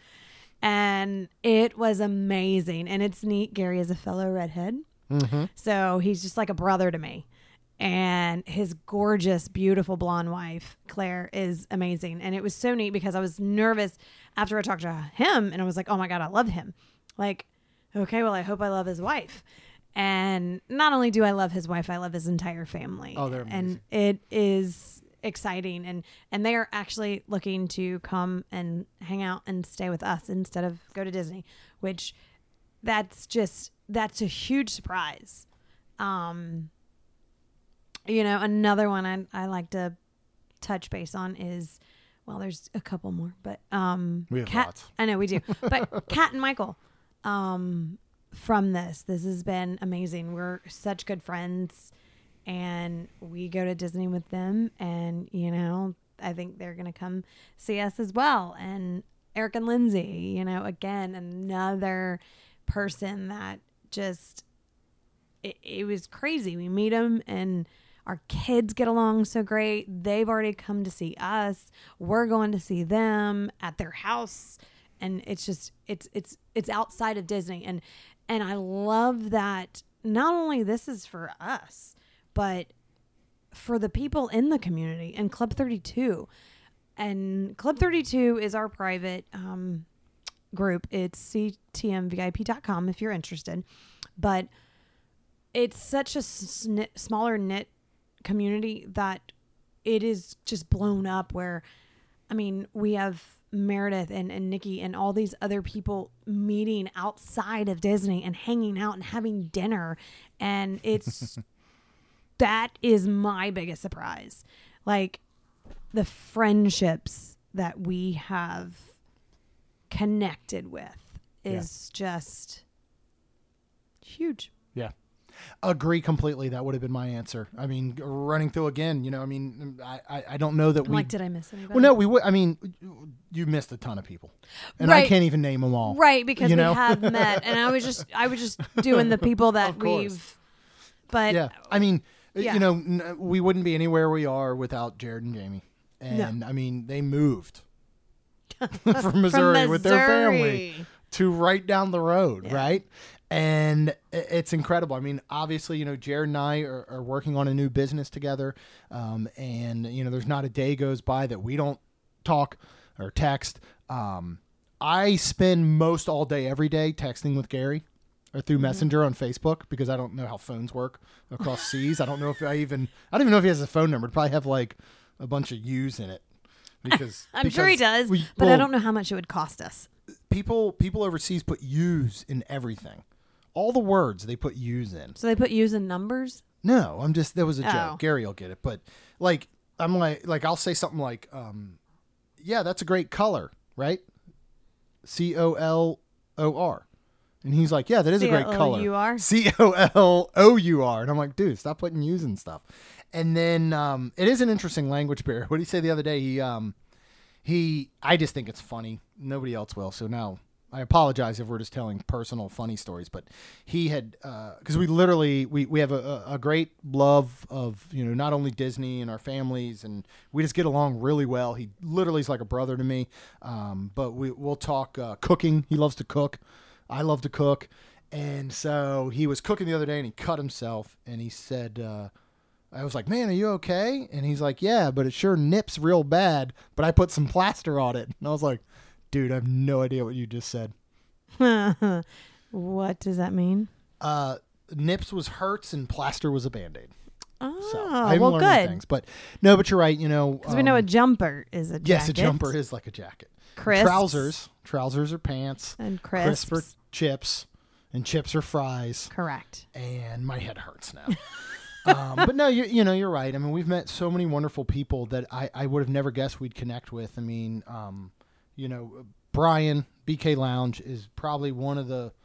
And it was amazing. And it's neat. Gary is a fellow redhead. Mm-hmm. So he's just like a brother to me. And his gorgeous, beautiful blonde wife, Claire, is amazing. And it was so neat because I was nervous after I talked to him. And I was like, oh my God, I love him. Like, okay, well, I hope I love his wife. And not only do I love his wife, I love his entire family. Oh, they're amazing. And it is exciting. And, and they are actually looking to come and hang out and stay with us instead of go to Disney, which that's just, that's a huge surprise. Um, you know, another one I, I like to touch base on is, well, there's a couple more, but um, We have Kat, lots. I know we do, but Kat and Michael, um, from this, this has been amazing. We're such good friends, and we go to Disney with them, and you know, I think they're gonna come see us as well. And Eric and Lindsay, you know, again, another person that just it, it was crazy. We meet them, and Our kids get along so great. They've already come to see us. We're going to see them at their house. And it's just, it's, it's, it's outside of Disney. And, and I love that not only this is for us, but for the people in the community and Club thirty-two. And Club thirty-two is our private um, group. It's c t m v i p dot com if you're interested. But it's such a sn- smaller knit community that it is just blown up where, I mean, we have Meredith and, and Nikki and all these other people meeting outside of Disney and hanging out and having dinner. And it's, that is my biggest surprise. Like the friendships that we have connected with is yeah. just huge. Yeah. Agree completely. That would have been my answer. I mean, running through again, you know, I mean, I, I, I don't know that I'm we like, did I miss anybody? Well, no, we would. I mean, you missed a ton of people and right. I can't even name them all. Right. Because you we know? have met and I was just, I was just doing the people that we've, but yeah, I mean, yeah. you know, n- we wouldn't be anywhere we are without Jared and Jamie. And no. I mean, they moved from Missouri, from Missouri with their family to right down the road. Yeah. Right. And it's incredible. I mean, obviously, you know, Jared and I are, are working on a new business together. Um, and, you know, there's not a day goes by that we don't talk or text. Um, I spend most all day, every day texting with Gary or through mm-hmm. Messenger on Facebook because I don't know how phones work across seas. I don't know if I even, I don't even know if he has a phone number. It'd probably have like a bunch of U's in it. Because I'm because sure he does, we, but well, I don't know how much it would cost us. People, people overseas put U's in everything. All the words they put U's in. So they put U's in numbers? No, I'm just, that was a oh. joke. Gary will get it. But like, I'm like, like I'll say something like, um, yeah, that's a great color, right? C O L O R. And he's like, yeah, that is a great color. C O L O U R? C O L O U R. And I'm like, dude, stop putting U's and stuff. And then um, it is an interesting language barrier. What did he say the other day? He, um, he, I just think it's funny. Nobody else will. So now I apologize if we're just telling personal funny stories, but he had, uh, cause we literally, we, we have a, a great love of, you know, not only Disney and our families, and we just get along really well. He literally is like a brother to me. Um, but we we'll talk, uh, cooking. He loves to cook. I love to cook. And so he was cooking the other day and he cut himself and he said, uh, I was like, man, are you okay? And he's like, yeah, but it sure nips real bad, but I put some plaster on it. And I was like, dude, I have no idea what you just said. What does that mean? Uh, nips was hurts and plaster was a Band-Aid. Oh, so, I well, good. Things, but no, but you're right. You know, because um, we know a jumper is a jacket. Yes, a jumper is like a jacket. Crisps. Trousers, trousers are pants. And crisps. Crisps are chips, and chips are fries. Correct. And my head hurts now. um, but no, you, you know, you're right. I mean, we've met so many wonderful people that I, I would have never guessed we'd connect with. I mean, um, you know, Brian, B K Lounge is probably one of the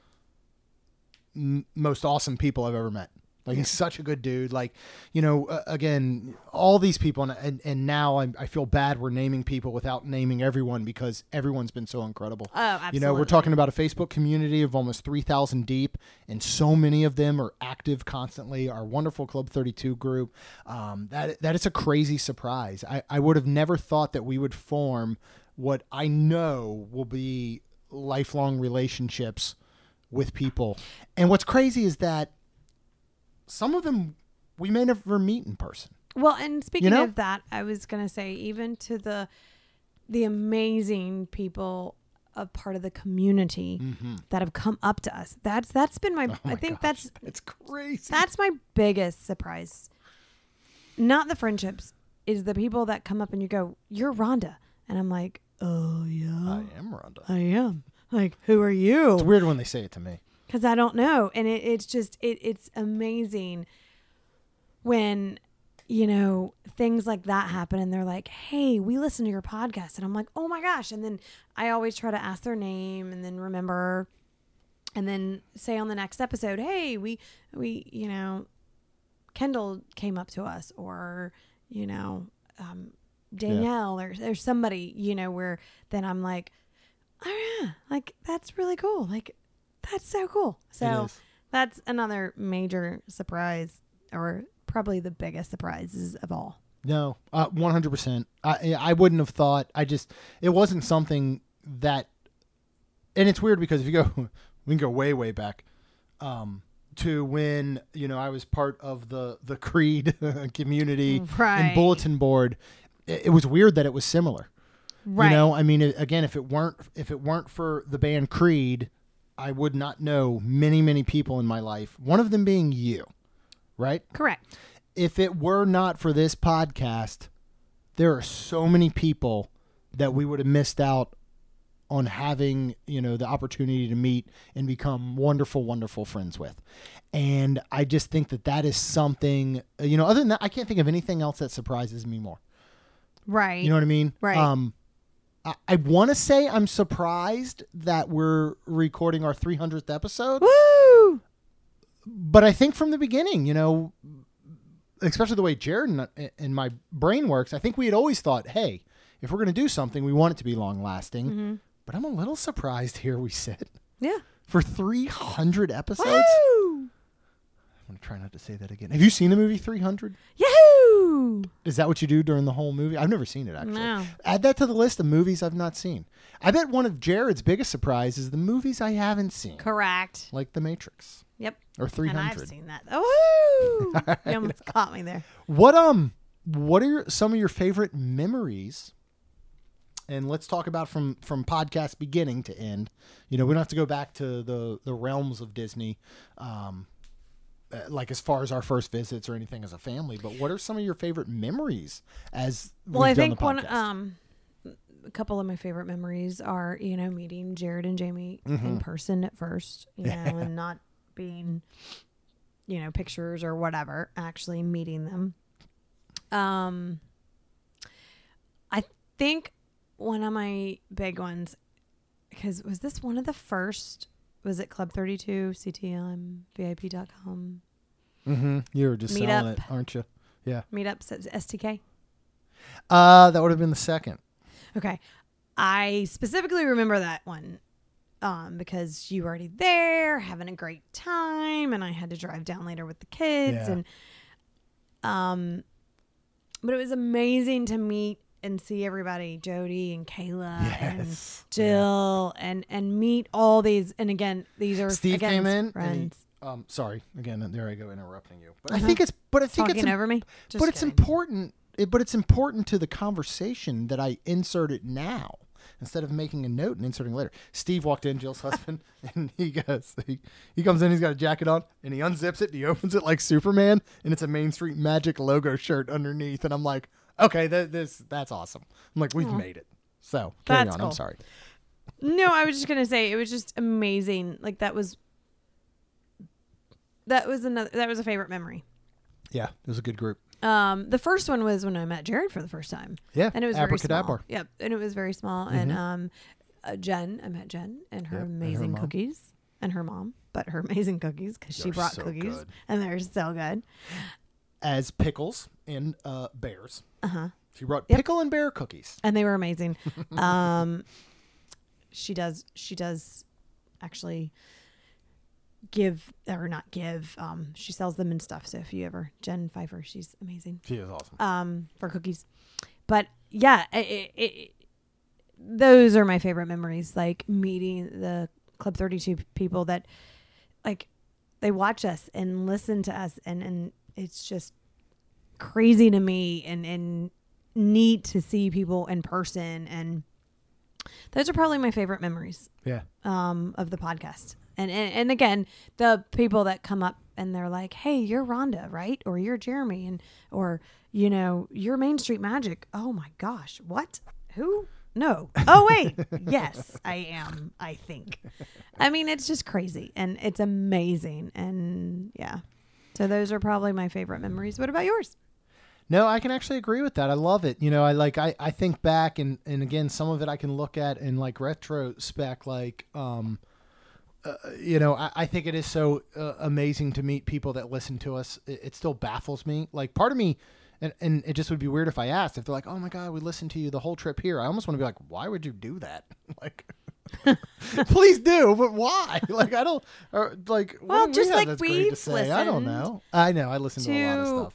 m- most awesome people I've ever met. Like, he's such a good dude. Like, you know, uh, again, all these people, and and, and now I, I feel bad we're naming people without naming everyone because everyone's been so incredible. Oh, absolutely. You know, we're talking about a Facebook community of almost three thousand deep, and so many of them are active constantly. Our wonderful Club thirty-two group. Um, that that is a crazy surprise. I, I would have never thought that we would form what I know will be lifelong relationships with people. And what's crazy is that some of them we may never meet in person. Well, and speaking you know? of that, I was going to say, even to the the amazing people of part of the community mm-hmm. that have come up to us. That's that's been my, oh my I think gosh, that's it's crazy. That's my biggest surprise. Not the friendships, is the people that come up and you go, "You're Rhonda," and I'm like, "Oh yeah, I am Rhonda. I am." Like, who are you? It's weird when they say it to me. Because I don't know. And it, it's just, it, it's amazing when, you know, things like that happen and they're like, hey, we listen to your podcast. And I'm like, oh my gosh. And then I always try to ask their name and then remember and then say on the next episode, hey, we, we, you know, Kendall came up to us, or, you know, um, Danielle yeah. or there's somebody, you know, where then I'm like, oh yeah, like, that's really cool. Like, that's so cool. So that's another major surprise or probably the biggest surprises of all. No, uh, one hundred percent. I I wouldn't have thought. I just it wasn't something that, and it's weird because if you go, we can go way way back, um, to when you know I was part of the the Creed community Right. and bulletin board. It, it was weird that it was similar. Right. You know, I mean, it, again, if it weren't if it weren't for the band Creed, I would not know many many people in my life. One of them being you, right? Correct. If it were not for this podcast, there are so many people that we would have missed out on having, you know, the opportunity to meet and become wonderful, wonderful friends with. And I just think that that is something, you know, other than that, I can't think of anything else that surprises me more. Right. You know what I mean? Right. Um, I, I want to say I'm surprised that we're recording our three hundredth episode, Woo! but I think from the beginning, you know, especially the way Jared and, and my brain works, I think we had always thought, hey, if we're going to do something, we want it to be long lasting. Mm-hmm. But I'm a little surprised here we sit Yeah. for three hundred episodes. Woo! I'm going to try not to say that again. Have you seen the movie three hundred? Yahoo! Is that what you do during the whole movie? I've never seen it, actually. No. Add that to the list of movies I've not seen. I bet one of Jared's biggest surprises is the movies I haven't seen. Correct. Like The Matrix. Yep. Or three hundred. And I've seen that. Oh, woo! You almost caught me there. What um what are your, some of your favorite memories? And let's talk about from from podcast beginning to end. You know, we don't have to go back to the the realms of Disney, um, uh, like as far as our first visits or anything as a family. But what are some of your favorite memories as Well, we've I done think the one podcast? um a couple of my favorite memories are, you know, meeting Jared and Jamie in person at first, you know, and not being, you know, pictures or whatever, actually meeting them. Um, I think one of my big ones, because was this one of the first, was it Club thirty-two, C T M, V I P dot com? Mm-hmm. You're just Meet selling up. it, aren't you? Yeah. Meetups at S T K? Uh, that would have been the second. Okay. I specifically remember that one um, because you were already there having a great time, and I had to drive down later with the kids. Yeah. And um, but it was amazing to meet and see everybody, Jody and Kayla Yes. and Jill, and, and meet all these. And again, these are Steve again, came in. and he- friends. um, sorry again. There I go interrupting you. But Uh-huh. I think it's. But I think Talking it's. im- over me. Just but it's kidding. important. It, but it's important to the conversation that I insert it now instead of making a note and inserting later. Steve walked in, Jill's husband, and he goes, he, he comes in, he's got a jacket on, and he unzips it, and he opens it like Superman, and it's a Main Street Magic logo shirt underneath, and I'm like, okay, that this that's awesome. I'm like, we've made it. So carry That's on. I'm cool. sorry. No, I was just gonna say it was just amazing. Like that was that was another that was a favorite memory. Yeah, it was a good group. Um, the first one was when I met Jared for the first time. Yeah, And it was very abracadabra. small. Yep. And it was very small. And Mhm. um, uh, Jen, I met Jen and her Yep, and her amazing mom. cookies and her mom, but her amazing cookies because she They're brought so cookies good. and they're so good. As pickles and uh, bears. Uh huh. She brought Yep. pickle and bear cookies. And they were amazing. um, she does, she does actually give or not give. Um, she sells them and stuff. So if you ever, Jen Pfeiffer, she's amazing. She is awesome. Um, for cookies. But yeah, it, it, it, those are my favorite memories. Like meeting the Club thirty-two people that like they watch us and listen to us, and, and it's just crazy to me and, and neat to see people in person. And those are probably my favorite memories Yeah. um, of the podcast. And, and and again, the people that come up and they're like, "Hey, you're Rhonda, right? Or you're Jeremy, and or you know, you're Main Street Magic." Oh my gosh, what? Who? No. Oh wait, yes, I am. I think. I mean, it's just crazy, and it's amazing, and yeah. So those are probably my favorite memories. What about yours? No, I can actually agree with that. I love it. You know, I like I, I think back and, and again, some of it I can look at in like retrospect, like, um, uh, you know, I, I think it is so uh, amazing to meet people that listen to us. It, it still baffles me. Like part of me, and, and it just would be weird if I asked if they're like, oh my God, we listened to you the whole trip here. I almost want to be like, why would you do that? Like, please do, but why? Like, I don't, or like, what Well, do just we have like that's great we've to say? I don't listened know. I know. I listen to, a lot of to stuff.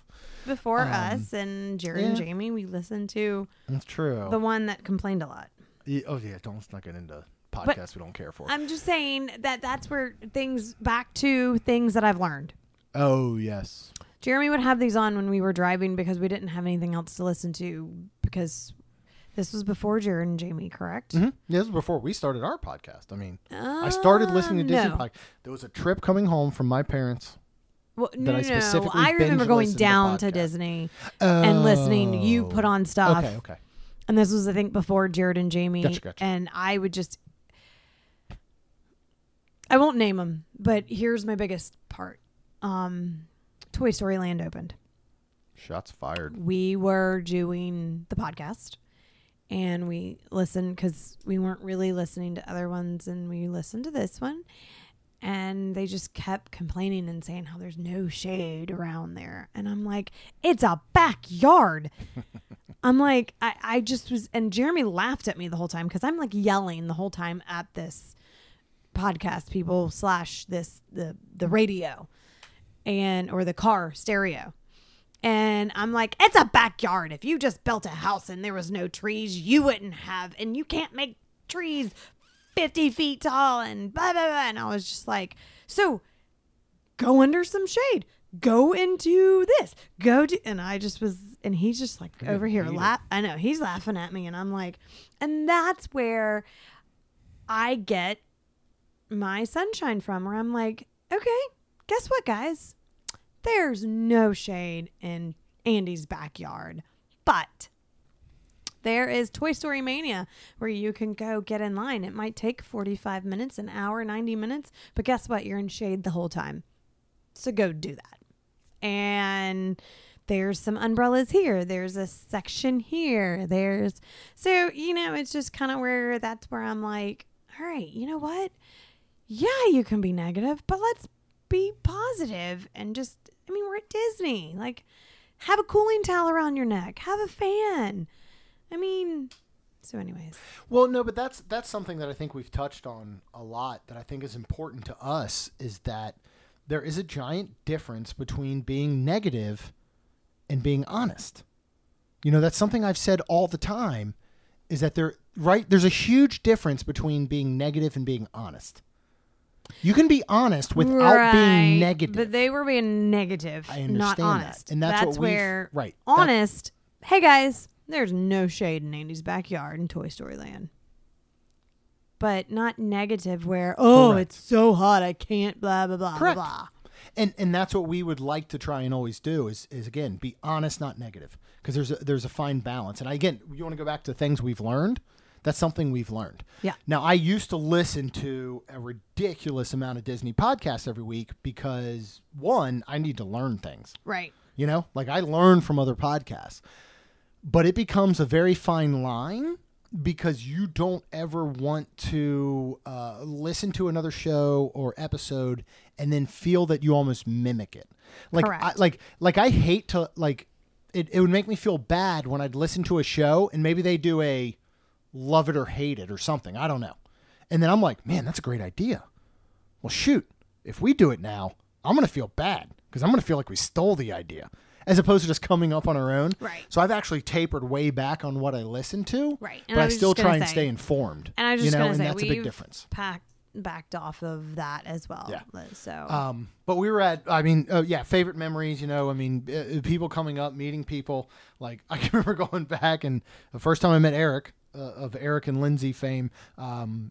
before Um, us and Jared and yeah. Jamie, we listened to That's true. the one that complained a lot. Yeah, oh yeah, don't let's not get into podcasts we don't care for. I'm just saying that that's where things back to things that I've learned. Oh yes. Jeremy would have these on when we were driving because we didn't have anything else to listen to because this was before Jared and Jamie, correct? Mm-hmm. Yeah, this was before we started our podcast. I mean, uh, I started listening to Disney no. podcasts. There was a trip coming home from my parents. Well, no, I no, no. specifically I remember binge going listened to down to, podcasts. Disney Oh. and listening to you put on stuff. Okay, okay. And this was, I think, before Jared and Jamie. Gotcha, gotcha. And I would just, I won't name them, but here's my biggest part. Um, Toy Story Land opened. Shots fired. We were doing the podcast and we listened because we weren't really listening to other ones, and we listened to this one, and they just kept complaining and saying how there's no shade around there. And I'm like, it's a backyard. I'm like, I, I just was, and Jeremy laughed at me the whole time because I'm like yelling the whole time at this podcast people slash this, the, the radio and, or the car stereo. And I'm like, it's a backyard. If you just built a house and there was no trees, you wouldn't have, and you can't make trees fifty feet tall and blah, blah, blah. And I was just like, so go under some shade, go into this, go to, and I just was, and he's just like You're over here, heated. laugh. I know he's laughing at me, and I'm like, and that's where I get my sunshine from, where I'm like, okay, guess what, guys? There's no shade in Andy's backyard, but there is Toy Story Mania where you can go get in line. It might take forty-five minutes, an hour, ninety minutes, but guess what? You're in shade the whole time. So go do that. And there's some umbrellas here. There's a section here. There's, so, you know, it's just kind of where that's where I'm like, all right, you know what? Yeah, you can be negative, but let's be positive and just, I mean, we're at Disney. Like, have a cooling towel around your neck. Have a fan. I mean, so anyways. Well, no, but that's that's something that I think we've touched on a lot that I think is important to us, is that there is a giant difference between being negative and being honest. You know, that's something I've said all the time, is that there, right, there's a huge difference between being negative and being honest. You can be honest without Right, being negative. But they were being negative, I understand not that. honest. And that's what we've- where right, that- honest, hey guys, there's no shade in Andy's backyard in Toy Story Land. But not negative where, oh, Correct. it's so hot, I can't, blah, blah, blah, Correct. blah, blah. And and that's what we would like to try and always do is, is again, be honest, not negative. Because there's a, there's a fine balance. And again, you want to go back to things we've learned? That's something we've learned. Yeah. Now, I used to listen to a ridiculous amount of Disney podcasts every week because, one, I need to learn things. Right. You know, like I learn from other podcasts. But it becomes a very fine line because you don't ever want to uh, listen to another show or episode and then feel that you almost mimic it. Like, Correct. I, like, like I hate to like. It, it would make me feel bad when I'd listen to a show and maybe they do a love it or hate it or something. I don't know. And then I'm like, man, that's a great idea. Well, shoot, if we do it now, I'm going to feel bad because I'm going to feel like we stole the idea as opposed to just coming up on our own. Right. So I've actually tapered way back on what I listen to. Right. And But I I, was still just gonna try and say- stay informed. And I was you just know, going to and say, that's a we've big difference. packed, backed off of that as well. Yeah. So, Um, but we were at, I mean, uh, yeah, favorite memories, you know, I mean, uh, people coming up, meeting people. Like, I can remember going back and the first time I met Eric, uh, of Eric and Lindsay fame, um,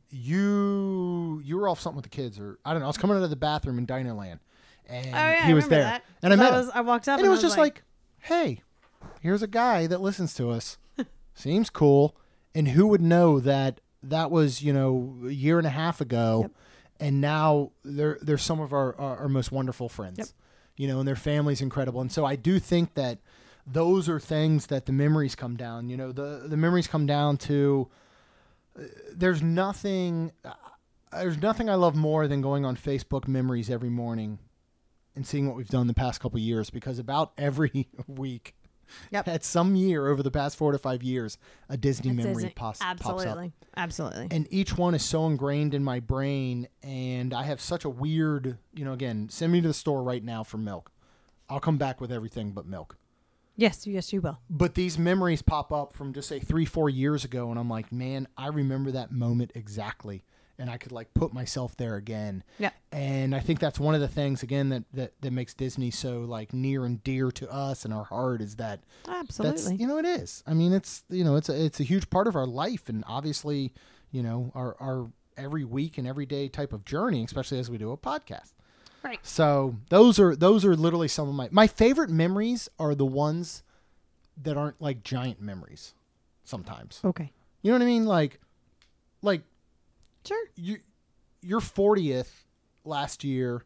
you you were off something with the kids, or I don't know, I was coming out of the bathroom in Dinerland, and oh, yeah, he I was remember there. that. And I 'Cause met I, him. was, I walked up And and, it I was just like, hey, here's a guy that listens to us. Seems cool. And who would know that that was, you know, a year and a half ago, Yep. and now they're they're some of our, our, our most wonderful friends. Yep. You know, and their family's incredible. And so I do think that those are things that the memories come down. You know, the the memories come down to uh, there's nothing uh, there's nothing I love more than going on Facebook memories every morning and seeing what we've done the past couple of years, because about every week, Yep. at some year over the past four to five years, a Disney It's memory Disney. pops, Absolutely. pops up. Absolutely. And each one is so ingrained in my brain, and I have such a weird, you know, again, send me to the store right now for milk. I'll come back with everything but milk. Yes, yes, you will. But these memories pop up from just say three, four years ago, and I'm like, man, I remember that moment exactly, and I could like put myself there again. Yeah. And I think that's one of the things again that that, that makes Disney so like near and dear to us and our heart is that Absolutely. that's, you know, it is. I mean, it's you know, it's a, it's a huge part of our life, and obviously, you know, our our every week and everyday type of journey, especially as we do a podcast. Right. So those are those are literally some of my my favorite memories are the ones that aren't like giant memories. Sometimes, Okay. you know what I mean? Like, like Sure. you your fortieth last year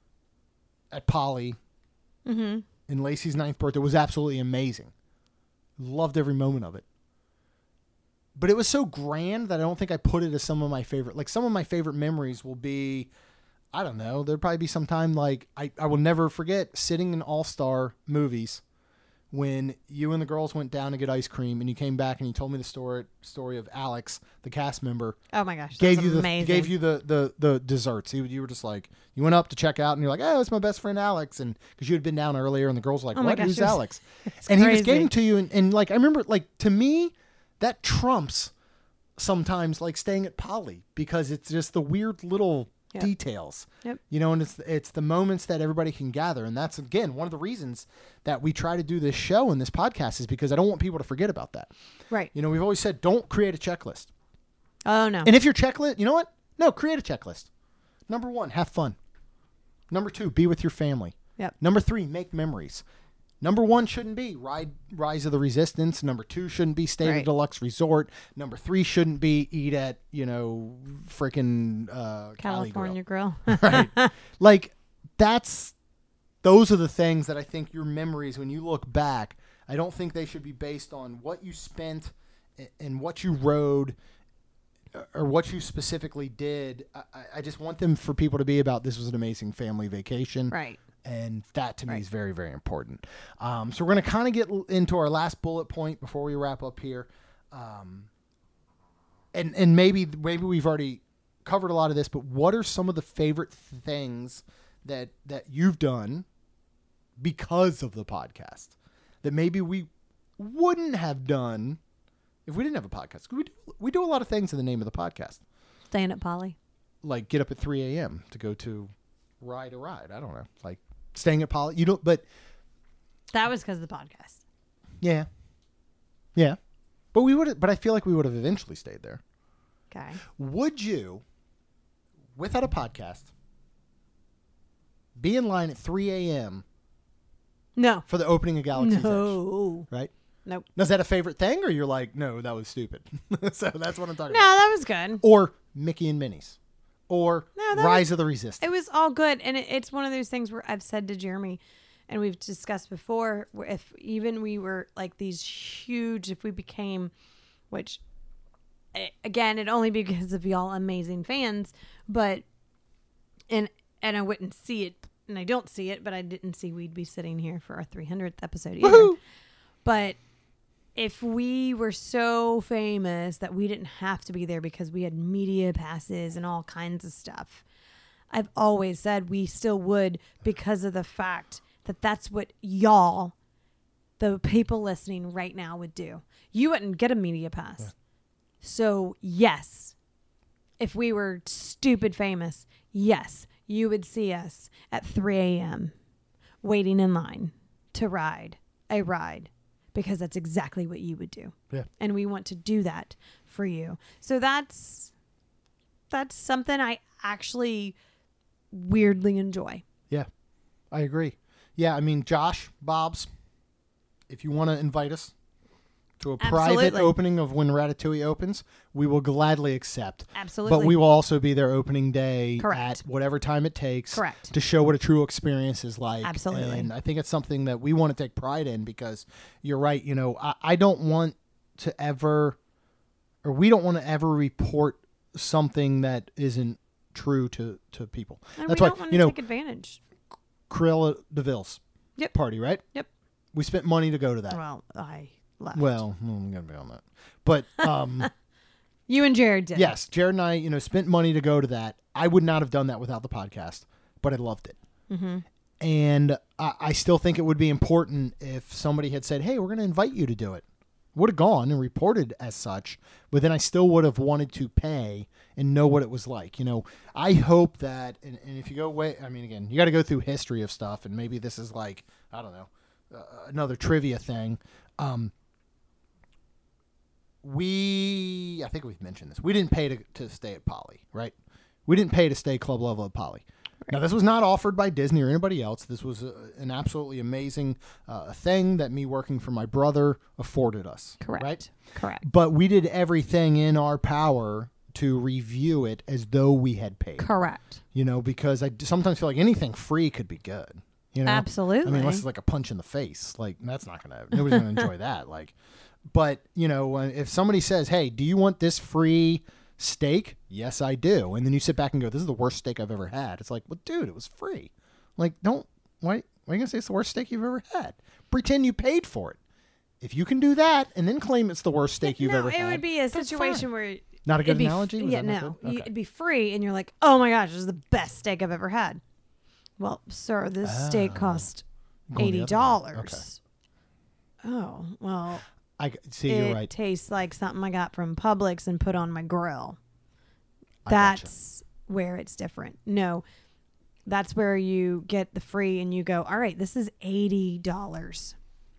at Poly Mm-hmm. and Lacey's ninth birthday was absolutely amazing. Loved every moment of it. But it was so grand that I don't think I put it as some of my favorite. Like some of my favorite memories will be, I don't know, there'll probably be some time like I, I will never forget sitting in All-Star movies when you and the girls went down to get ice cream and you came back and you told me the story story of Alex, the cast member, Oh my gosh. gave That's you the amazing. gave you the the the desserts. You, you were just like you went up to check out and you're like, oh, it's my best friend Alex, and because you had been down earlier and the girls were like, Oh my what? gosh, Who's it was- Alex? it's And he was crazy. giving to you, and, and like I remember, like to me, that trumps sometimes like staying at Poly because it's just the weird little Yep. details. Yep. You know, and it's it's the moments that everybody can gather, and that's again one of the reasons that we try to do this show and this podcast is because I don't want people to forget about that. Right. You know, we've always said don't create a checklist. Oh no. And if your checklist, you know what? No, create a checklist. Number one, have fun. Number two, be with your family. Yep. Number three, make memories. Number one shouldn't be ride Rise of the Resistance. Number two shouldn't be stay at a Right. deluxe resort. Number three shouldn't be eat at, you know, freaking uh, Cali California Grill. Grill. Right. Like that's those are the things that I think your memories when you look back, I don't think they should be based on what you spent a- and what you rode or what you specifically did. I, I- I just want them for people to be about this was an amazing family vacation. Right. And that to me Right. is very, very important. Um, so we're going to kind of get l- into our last bullet point before we wrap up here. Um, and and maybe maybe we've already covered a lot of this, but what are some of the favorite things that that you've done because of the podcast that maybe we wouldn't have done if we didn't have a podcast? We do, we do a lot of things in the name of the podcast, Staying at Poly. like get up at three a.m. to go to ride a ride. I don't know, like staying at Poly. You don't, but That was because of the podcast. yeah, yeah. But we would, but I feel like we would have eventually stayed there. Okay. Would you, without a podcast, be in line at three a.m. No. for the opening of Galaxy's Edge? No. Right? Nope. Now, is that a favorite thing, or you're like, no, that was stupid? So that's what I'm talking No, about. that was good. Or Mickey and Minnie's, or No, that Rise of the Resistance. It was all good, and it, it's one of those things where I've said to Jeremy, and we've discussed before, where if even we were like these huge, if we became, which eh, again, it only because of y'all amazing fans, but and and I wouldn't see it, and I don't see it, but I didn't see we'd be sitting here for our three hundredth episode either. Woohoo! But if we were so famous that we didn't have to be there because we had media passes and all kinds of stuff, I've always said we still would because of the fact that that's what y'all, the people listening right now, would do. You wouldn't get a media pass. Yeah. So, yes, if we were stupid famous, yes, you would see us at three a.m. waiting in line to ride a ride because that's exactly what you would do. Yeah. And we want to do that for you. So that's that's something I actually weirdly enjoy. Yeah, I agree. Yeah, I mean, Josh, Bob's, if you want to invite us to a private Absolutely. opening of when Ratatouille opens, we will gladly accept. Absolutely. But we will also be there opening day Correct. at whatever time it takes Correct. to show what a true experience is like. Absolutely. And I think it's something that we want to take pride in because you're right. You know, I, I don't want to ever, or we don't want to ever report something that isn't true to, to people. And That's we why, don't want you to know, take advantage. Cruella DeVille's Yep. party, right? Yep. We spent money to go to that. Well, I left. Well, I'm going to be on that. But um, you and Jared did. yes, Jared and I, you know, spent money to go to that. I would not have done that without the podcast, but I loved it. Mm-hmm. And I, I still think it would be important if somebody had said, hey, we're going to invite you to do it. Would have gone and reported as such, but then I still would have wanted to pay and know what it was like. You know, I hope that, and, and if you go way, I mean, again, you got to go through history of stuff, and maybe this is like, I don't know, uh, another trivia thing. Um, we, I think we've mentioned this. We didn't pay to, to stay at Poly, right? We didn't pay to stay club level at Poly. Now, this was not offered by Disney or anybody else. This was a, an absolutely amazing uh, thing that me working for my brother afforded us. Correct. Right? Correct. But we did everything in our power to review it as though we had paid. Correct. You know, because I sometimes feel like anything free could be good. You know? Absolutely. I mean, unless it's like a punch in the face. Like, that's not going to, nobody's going to enjoy that. Like, but, you know, if somebody says, hey, do you want this free steak? Yes, I do. And then you sit back and go, this is the worst steak I've ever had. It's like, well, dude, it was free. Like, don't, why, why are you going to say it's the worst steak you've ever had? Pretend you paid for it. If you can do that and then claim it's the worst steak you've no, ever it had. would be a that's situation fine. where Not a good it'd be f- analogy? Was yeah, that not no. good? You- Okay. It'd be free, and you're like, oh my gosh, this is the best steak I've ever had. Well, sir, this steak Oh. cost Going the eighty other way. dollars. Oh, well, I see. it You're right. tastes like something I got from Publix and put on my grill. I gotcha. That's where it's different. No, that's where you get the free and you go, all right, this is eighty dollars.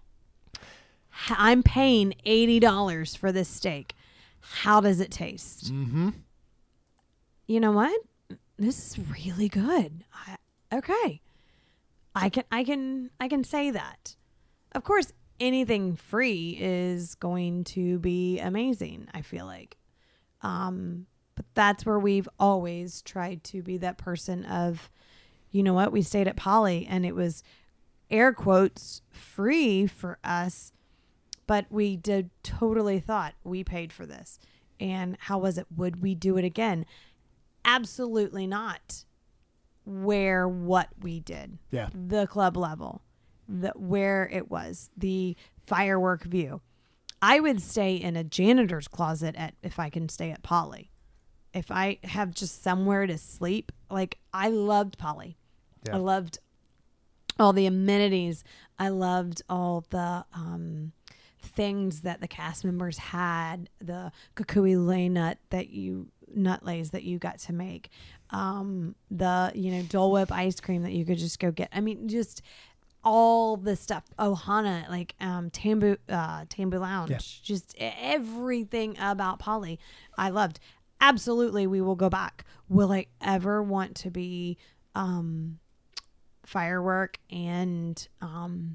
I'm paying eighty dollars for this steak. How does it taste? Mm-hmm. You know what? This is really good. I, okay. I can I can I can say that. Of course, anything free is going to be amazing, I feel like. Um, but that's where we've always tried to be that person of, you know what, we stayed at Poly and it was air quotes free for us, but we did totally thought we paid for this. And how was it? Would we do it again? Absolutely not. Where what we did, Yeah. the club level, the where it was, the firework view. I would stay in a janitor's closet at if I can stay at Poly. If I have just somewhere to sleep, like I loved Poly. Yeah. I loved all the amenities. I loved all the um, things that the cast members had, the kukui lay nut that you nut lays that you got to make, um, the, you know, Dole Whip ice cream that you could just go get. I mean, just all the stuff. Ohana, like um, Tambu, uh, Tambu Lounge, Yeah. just everything about Poly I loved. Absolutely, we will go back. Will I ever want to be um, firework and um,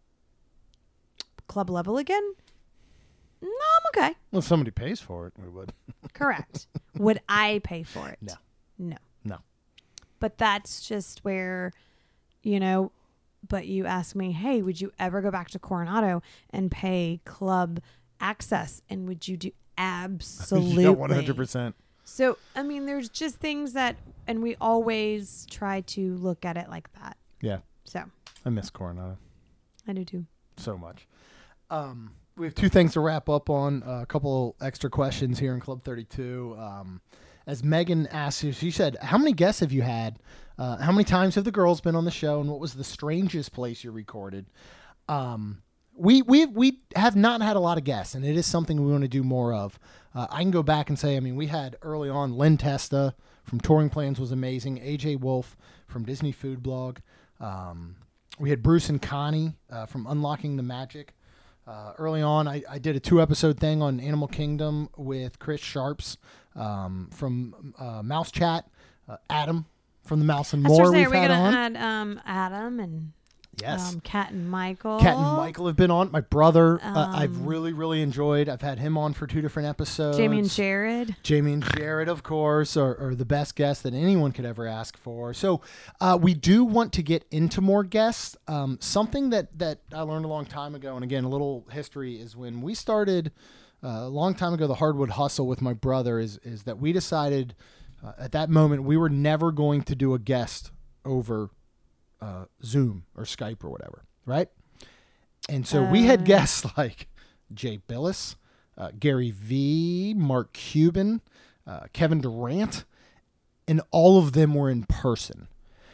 club level again? No, I'm okay. Well, if somebody pays for it, we would. Correct. Would I pay for it? No. No. No. But that's just where, you know, but you ask me, hey, would you ever go back to Coronado and pay club access? And would you do absolutely? Yeah, one hundred percent. So, I mean, there's just things that, and we always try to look at it like that. Yeah. So, I miss Coronado I do too. so much. Um, we have two things to wrap up on. Uh, a couple extra questions here in Club thirty-two. Um, as Megan asked, she said, how many guests have you had? Uh, how many times have the girls been on the show? And what was the strangest place you recorded? Um, we, we, we have not had a lot of guests, and it is something we want to do more of. Uh, I can go back and say, I mean, we had early on Lynn Testa from Touring Plans was amazing. A J Wolf from Disney Food Blog. Um, we had Bruce and Connie uh, from Unlocking the Magic. Uh, early on, I, I did a two-episode thing on Animal Kingdom with Chris Sharps um, from uh, Mouse Chat. Uh, Adam from the Mouse and I was More gonna say, we've are we had gonna on. add um, Adam and Yes. um, Kat and Michael? Kat and Michael have been on. My brother, uh, I've Um, really, really enjoyed. I've had him on for two different episodes. Jamie and Jared. Jamie and Jared, of course, are, are the best guests that anyone could ever ask for. So uh, we do want to get into more guests. Um, something that, that I learned a long time ago, and again, a little history, is when we started uh, a long time ago, the Hardwood Hustle with my brother, is, is that we decided uh, at that moment we were never going to do a guest over uh, Zoom or Skype or whatever, right? And so we had Uh. guests like Jay Billis, uh, Gary V, Mark Cuban, uh, Kevin Durant, and all of them were in person.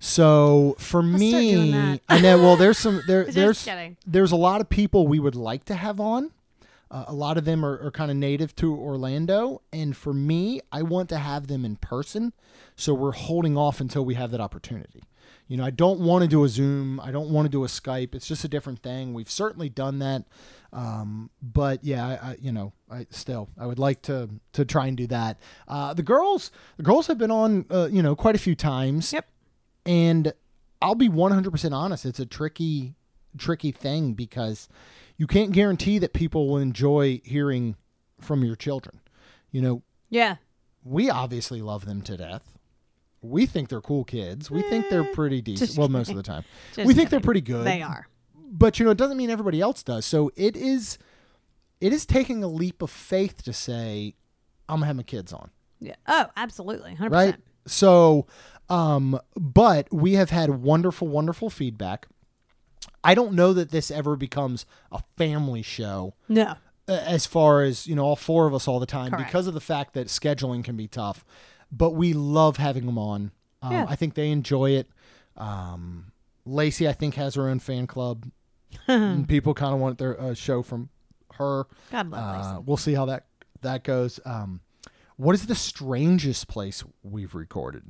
So for Let's start doing me, that. I know. Well, there's some there. Just there's kidding. there's a lot of people we would like to have on. Uh, a lot of them are, are kind of native to Orlando, and for me, I want to have them in person. So we're holding off until we have that opportunity. You know, I don't want to do a Zoom. I don't want to do a Skype. It's just a different thing. We've certainly done that, um, but yeah, I, I, you know, I still I would like to to try and do that. Uh, the girls, the girls have been on, uh, you know, quite a few times. Yep. And I'll be one hundred percent honest. It's a tricky, tricky thing because you can't guarantee that people will enjoy hearing from your children. You know, Yeah. we obviously love them to death. We think they're cool kids. We think they're Eh, pretty decent. just Well, most of kidding. the time. Just we think they're kidding. pretty good. They are. But, you know, it doesn't mean everybody else does. So it is, it is taking a leap of faith to say, I'm going to have my kids on. Yeah. Oh, absolutely. one hundred Right? percent. So, um, but we have had wonderful, wonderful feedback. I don't know that this ever becomes a family show No. uh, as far as, you know, all four of us all the time Correct. because of the fact that scheduling can be tough, but we love having them on. Um, Yeah. I think they enjoy it. Um, Lacey, I think, has her own fan club. And people kind of want their uh, show from her. God love Uh, Lacey. we'll see how that, that goes. Um, what is the strangest place we've recorded?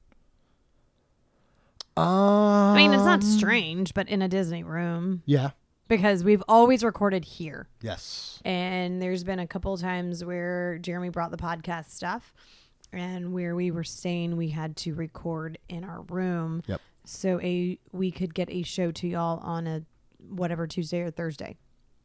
Um, I mean, it's not strange, but in a Disney room Yeah. because we've always recorded here. Yes. And there's been a couple of times where Jeremy brought the podcast stuff and where we were staying, we had to record in our room. Yep. So a we could get a show to y'all on a whatever Tuesday or Thursday.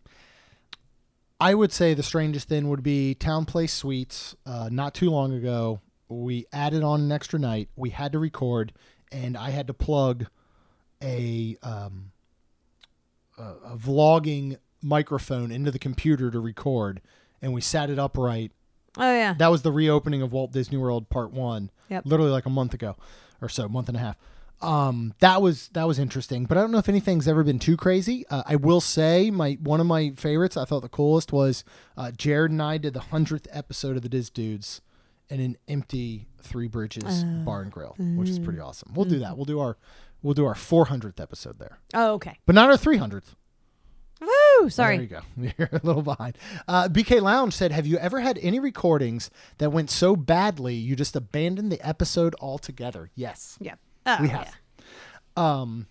I would say the strangest thing would be Town Place Suites. Uh, not too long ago, we added on an extra night. We had to record, and I had to plug a um, a, a vlogging microphone into the computer to record, and we sat it upright. Oh yeah. That was the reopening of Walt Disney World Part One, Yep. literally like a month ago or so, month and a half. Um, that was that was interesting, but I don't know if anything's ever been too crazy. Uh, I will say my one of my favorites, I thought the coolest was uh, Jared and I did the hundredth episode of the Diz Dudes in an empty Three Bridges Uh, bar and grill, which is pretty awesome. We'll do that. We'll do our we'll do our four hundredth episode there, Oh, okay. but not our three hundredth. Woo! Sorry. There you go. You're a little behind. Uh, B K Lounge said, have you ever had any recordings that went so badly you just abandoned the episode altogether? Yes. Yeah. Oh, We have. Um,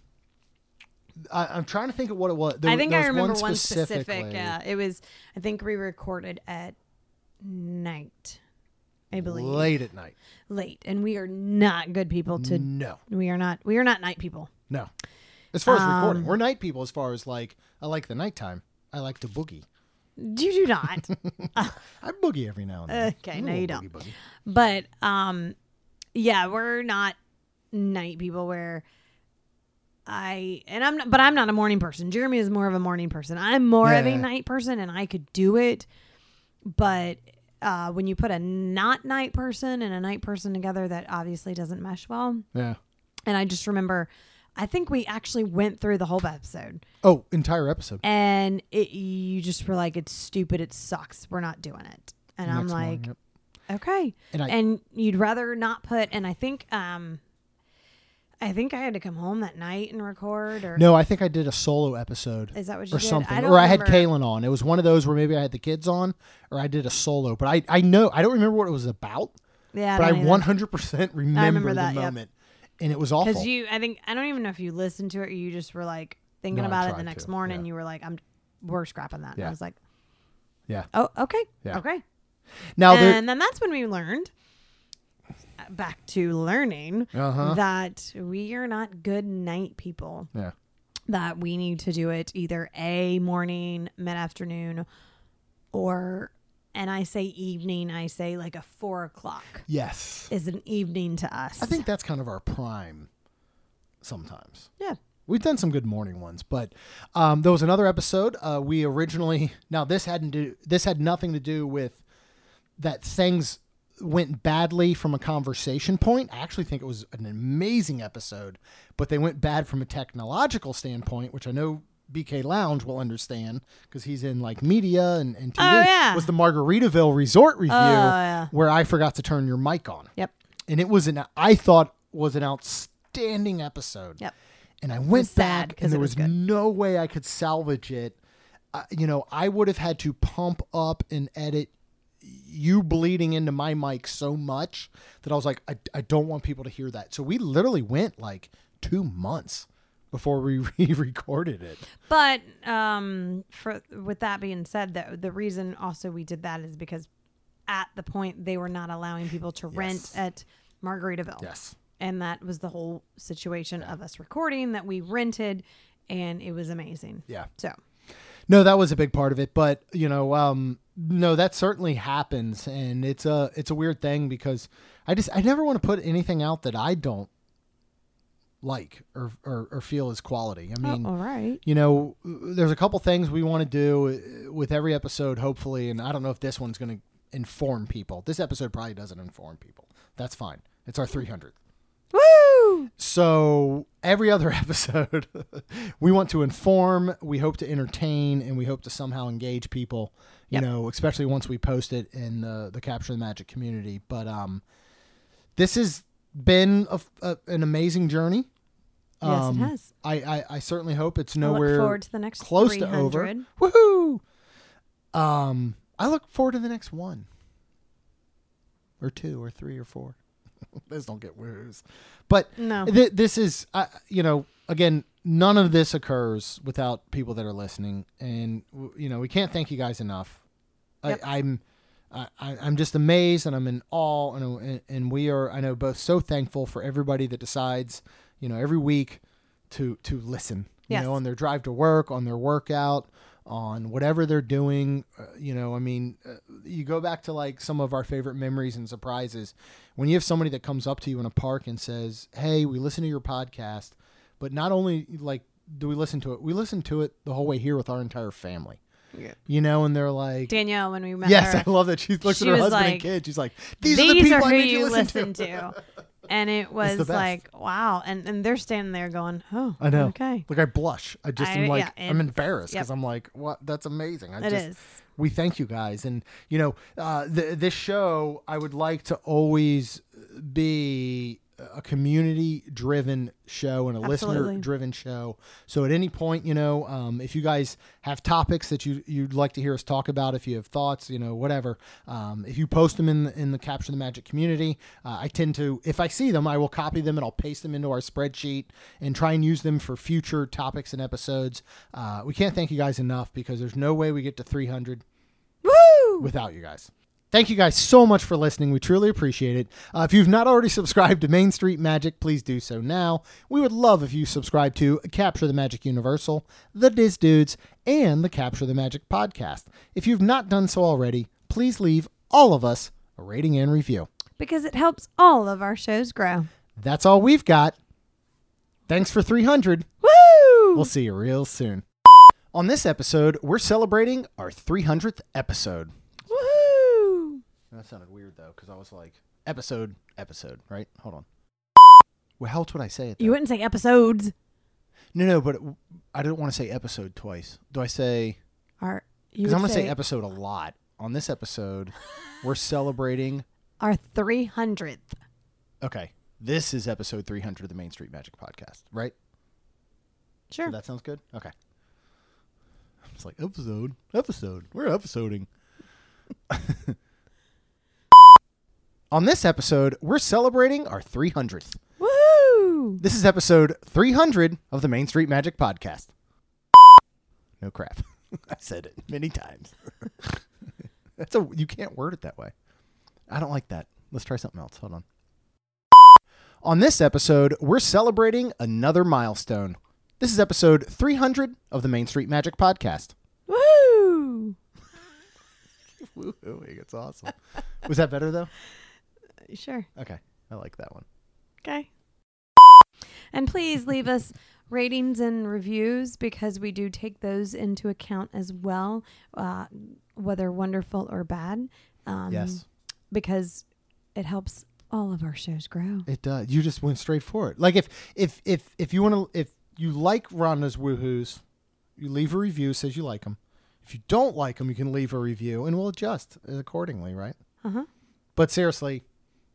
I, I'm trying to think of what it was. There, I think there I was remember one one specific. specifically. Yeah, it was. I think we recorded at night. I believe Late at night. late, and we are not good people to. No, We are not. We are not night people. no. As far as recording, Um, we're night people. As far as like, I like the nighttime. I like to boogie. You do not. I boogie every now and then. Okay, A no, little you boogie don't. boogie. But um, yeah, we're not night people. Where I and I'm not, but I'm not a morning person. Jeremy is more of a morning person. I'm more of a Yeah. night person, and I could do it. But uh, when you put a not night person and a night person together, that obviously doesn't mesh well. Yeah. And I just remember, I think we actually went through the whole episode, Oh, entire episode. and it, you just were like, "It's stupid. It sucks. We're not doing it." And I'm Next like, morning, yep. "Okay." And I- and you'd rather not put. And I think, um, I think I had to come home that night and record. Or No, I think I did a solo episode. is that what you or did? something, I don't or I had remember. Kaylin on. It was one of those where maybe I had the kids on, or I did a solo. But I, I know I don't remember what it was about, Yeah, but I don't either. one hundred percent remember, remember that, the yep. moment, and it was awful. Because you, I think I don't even know if you listened to it or you just were like thinking No, I about it the tried next to, morning. yeah. You were like, "I'm, we're scrapping that." And Yeah. I was like, Yeah. "Oh, okay, Yeah. okay." Now there, And then that's when we learned, back to learning, Uh-huh. that we are not good night people. yeah, That we need to do it either a morning, mid afternoon, or, and I say evening, I say like a four o'clock yes. is an evening to us. I think that's kind of our prime. Sometimes Yeah. we've done some good morning ones, but um, there was another episode. Uh, we originally now this hadn't do this had nothing to do with that things went badly from a conversation point. I actually think it was an amazing episode, but they went bad from a technological standpoint, which I know B K Lounge will understand because he's in like media and, and T V. Oh, yeah. Was the Margaritaville Resort review yeah. where I forgot to turn your mic on. Yep. And it was an I thought was an outstanding outstanding episode. Yep. And I went was sad back 'cause and there it was, was good. no way I could salvage it. Uh, you know, I would have had to pump up and edit you bleeding into my mic so much that I was like, I, I don't want people to hear that. So we literally went like two months before we re-recorded it. But um, for with that being said, the, the reason also we did that is because at the point they were not allowing people to rent Yes. at Margaritaville. Yes. And that was the whole situation of us recording that we rented, and it was amazing. Yeah. So, No, that was a big part of it, but you know, um, no, that certainly happens, and it's a it's a weird thing because I just I never want to put anything out that I don't like or or, or feel is quality. I mean, oh, all right. you know, there's a couple things we want to do with every episode, hopefully, and I don't know if this one's going to inform people. This episode probably doesn't inform people. That's fine. It's our three hundredth. Woo! So every other episode, we want to inform, we hope to entertain, and we hope to somehow engage people, you Yep. know, especially once we post it in the, the Capture the Magic community. But um, this has been a, a, an amazing journey. Yes, Um, it has. I, I, I certainly hope it's I nowhere look forward to the next close three to over. hundred. Woohoo! Um, I look forward to the next one. Or two, or three, or four. Those don't get woos. But No. th- this is, uh, you know, again, none of this occurs without people that are listening. And, w- you know, we can't thank you guys enough. Yep. I, I'm I, I- I'm just amazed and I'm in awe. And, and, and we are, I know, both so thankful for everybody that decides, you know, every week to, to listen, you Yes. know, on their drive to work, on their workout, on whatever they're doing. Uh, you know, I mean, uh, you go back to like some of our favorite memories and surprises when you have somebody that comes up to you in a park and says, "Hey, we listen to your podcast," but not only like do we listen to it, we listen to it the whole way here with our entire family. Yeah. You know, and they're like, Danielle, when we met yes, her, I love that she looks she at her was husband and like, kids. She's like, these, these are the people are I who make you listen, listen to. to. And it was the best. like, wow. And and they're standing there going, oh, I know. okay. Like I blush. I just I- am like, yeah, I'm it's- embarrassed because yep. I'm like, what? That's amazing. I It just, is. we thank you guys. And, you know, uh, th- this show, I would like to always be a community driven show and a Absolutely. listener driven show. So at any point, you know, um, if you guys have topics that you, you'd like to hear us talk about, if you have thoughts, you know, whatever, um, if you post them in the, in the Capture the Magic community, uh, I tend to, if I see them, I will copy them and I'll paste them into our spreadsheet and try and use them for future topics and episodes. Uh, we can't thank you guys enough because there's no way we get to three hundred Woo! without you guys. Thank you guys so much for listening. We truly appreciate it. Uh, if you've not already subscribed to Main Street Magic, please do so now. We would love if you subscribe to Capture the Magic Universal, The Diz Dudes, and the Capture the Magic podcast. If you've not done so already, please leave all of us a rating and review. Because it helps all of our shows grow. That's all we've got. Thanks for three hundred. Woo! We'll see you real soon. On this episode, we're celebrating our three hundredth episode. Woohoo! That sounded weird, though, because I was like, episode, episode, right? Hold on. Well, how else would I say it? Though? You wouldn't say episodes. No, no, but I don't want to say episode twice. Do I say... Our, you Because I'm would going to say say episode a lot. On this episode, we're celebrating... our three hundredth. Okay, this is episode three hundred of the Main Street Magic podcast, right? Sure. So that sounds good? Okay. It's like, episode, episode. We're episoding. On this episode, we're celebrating our three hundredth. Woo! This is episode three hundred of the Main Street Magic podcast. No crap. I said it many times. That's a you can't word it that way. I don't like that. Let's try something else. Hold on. On this episode, we're celebrating another milestone. This is episode three hundred of the Main Street Magic podcast. Woo! Woo-hoo, it's awesome. Was that better though? Sure. Okay. I like that one. Okay. And please leave us ratings and reviews because we do take those into account as well, uh, whether wonderful or bad. Um, Yes. Because it helps all of our shows grow. It does. You just went straight for it. Like if if if if you want to if you like Rhonda's woohoos, you leave a review says you like them. If you don't like them, you can leave a review and we'll adjust accordingly, right? Uh-huh. But seriously,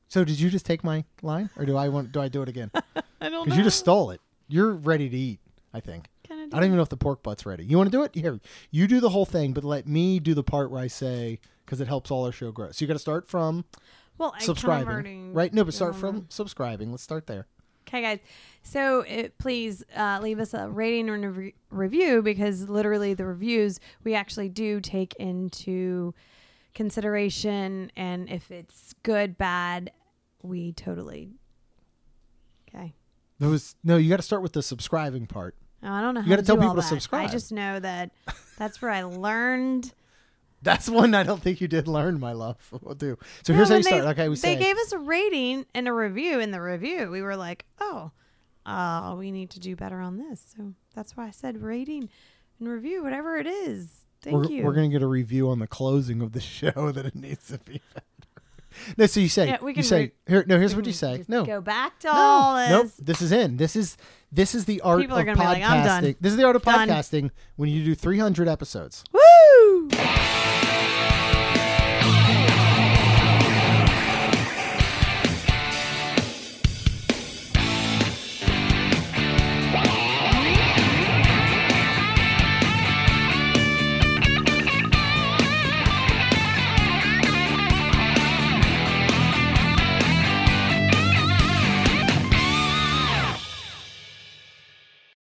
So did you just take my line, or do I want? Do I do it again? I don't know. Because you just stole it. You're ready to eat. I think. Can I, do I don't even know if the pork butt's ready. You want to do it? Here, you do the whole thing, but let me do the part where I say, because it helps all our show grow. So you got to start from well, I subscribing, already, right? No, but start um, from subscribing. Let's start there. Okay, guys. So it, please uh, leave us a rating and a re- review, because literally the reviews we actually do take into consideration, and if it's good, bad, we totally. Okay. There was no. You got to start with the subscribing part. Oh, I don't know. You got gotta to tell do people all to that. subscribe. I just know that that's where I learned. That's one I don't think you did learn, my love. We'll do. So No, here's how you when start. they, Okay, we they say gave us a rating and a review. In the review, we were like, "Oh, uh, we need to do better on this." So that's why I said rating and review, whatever it is. Thank we're, you. We're gonna get a review on the closing of the show that it needs to be better. No, so you say, Yeah, we you can say, re- here. No, here's We what can you say. just No, go back to no, all this. nope. This is in. This is this is the art People of are gonna be like, I'm done. podcasting. This is the art of Done. podcasting when you do three hundred episodes. Woo!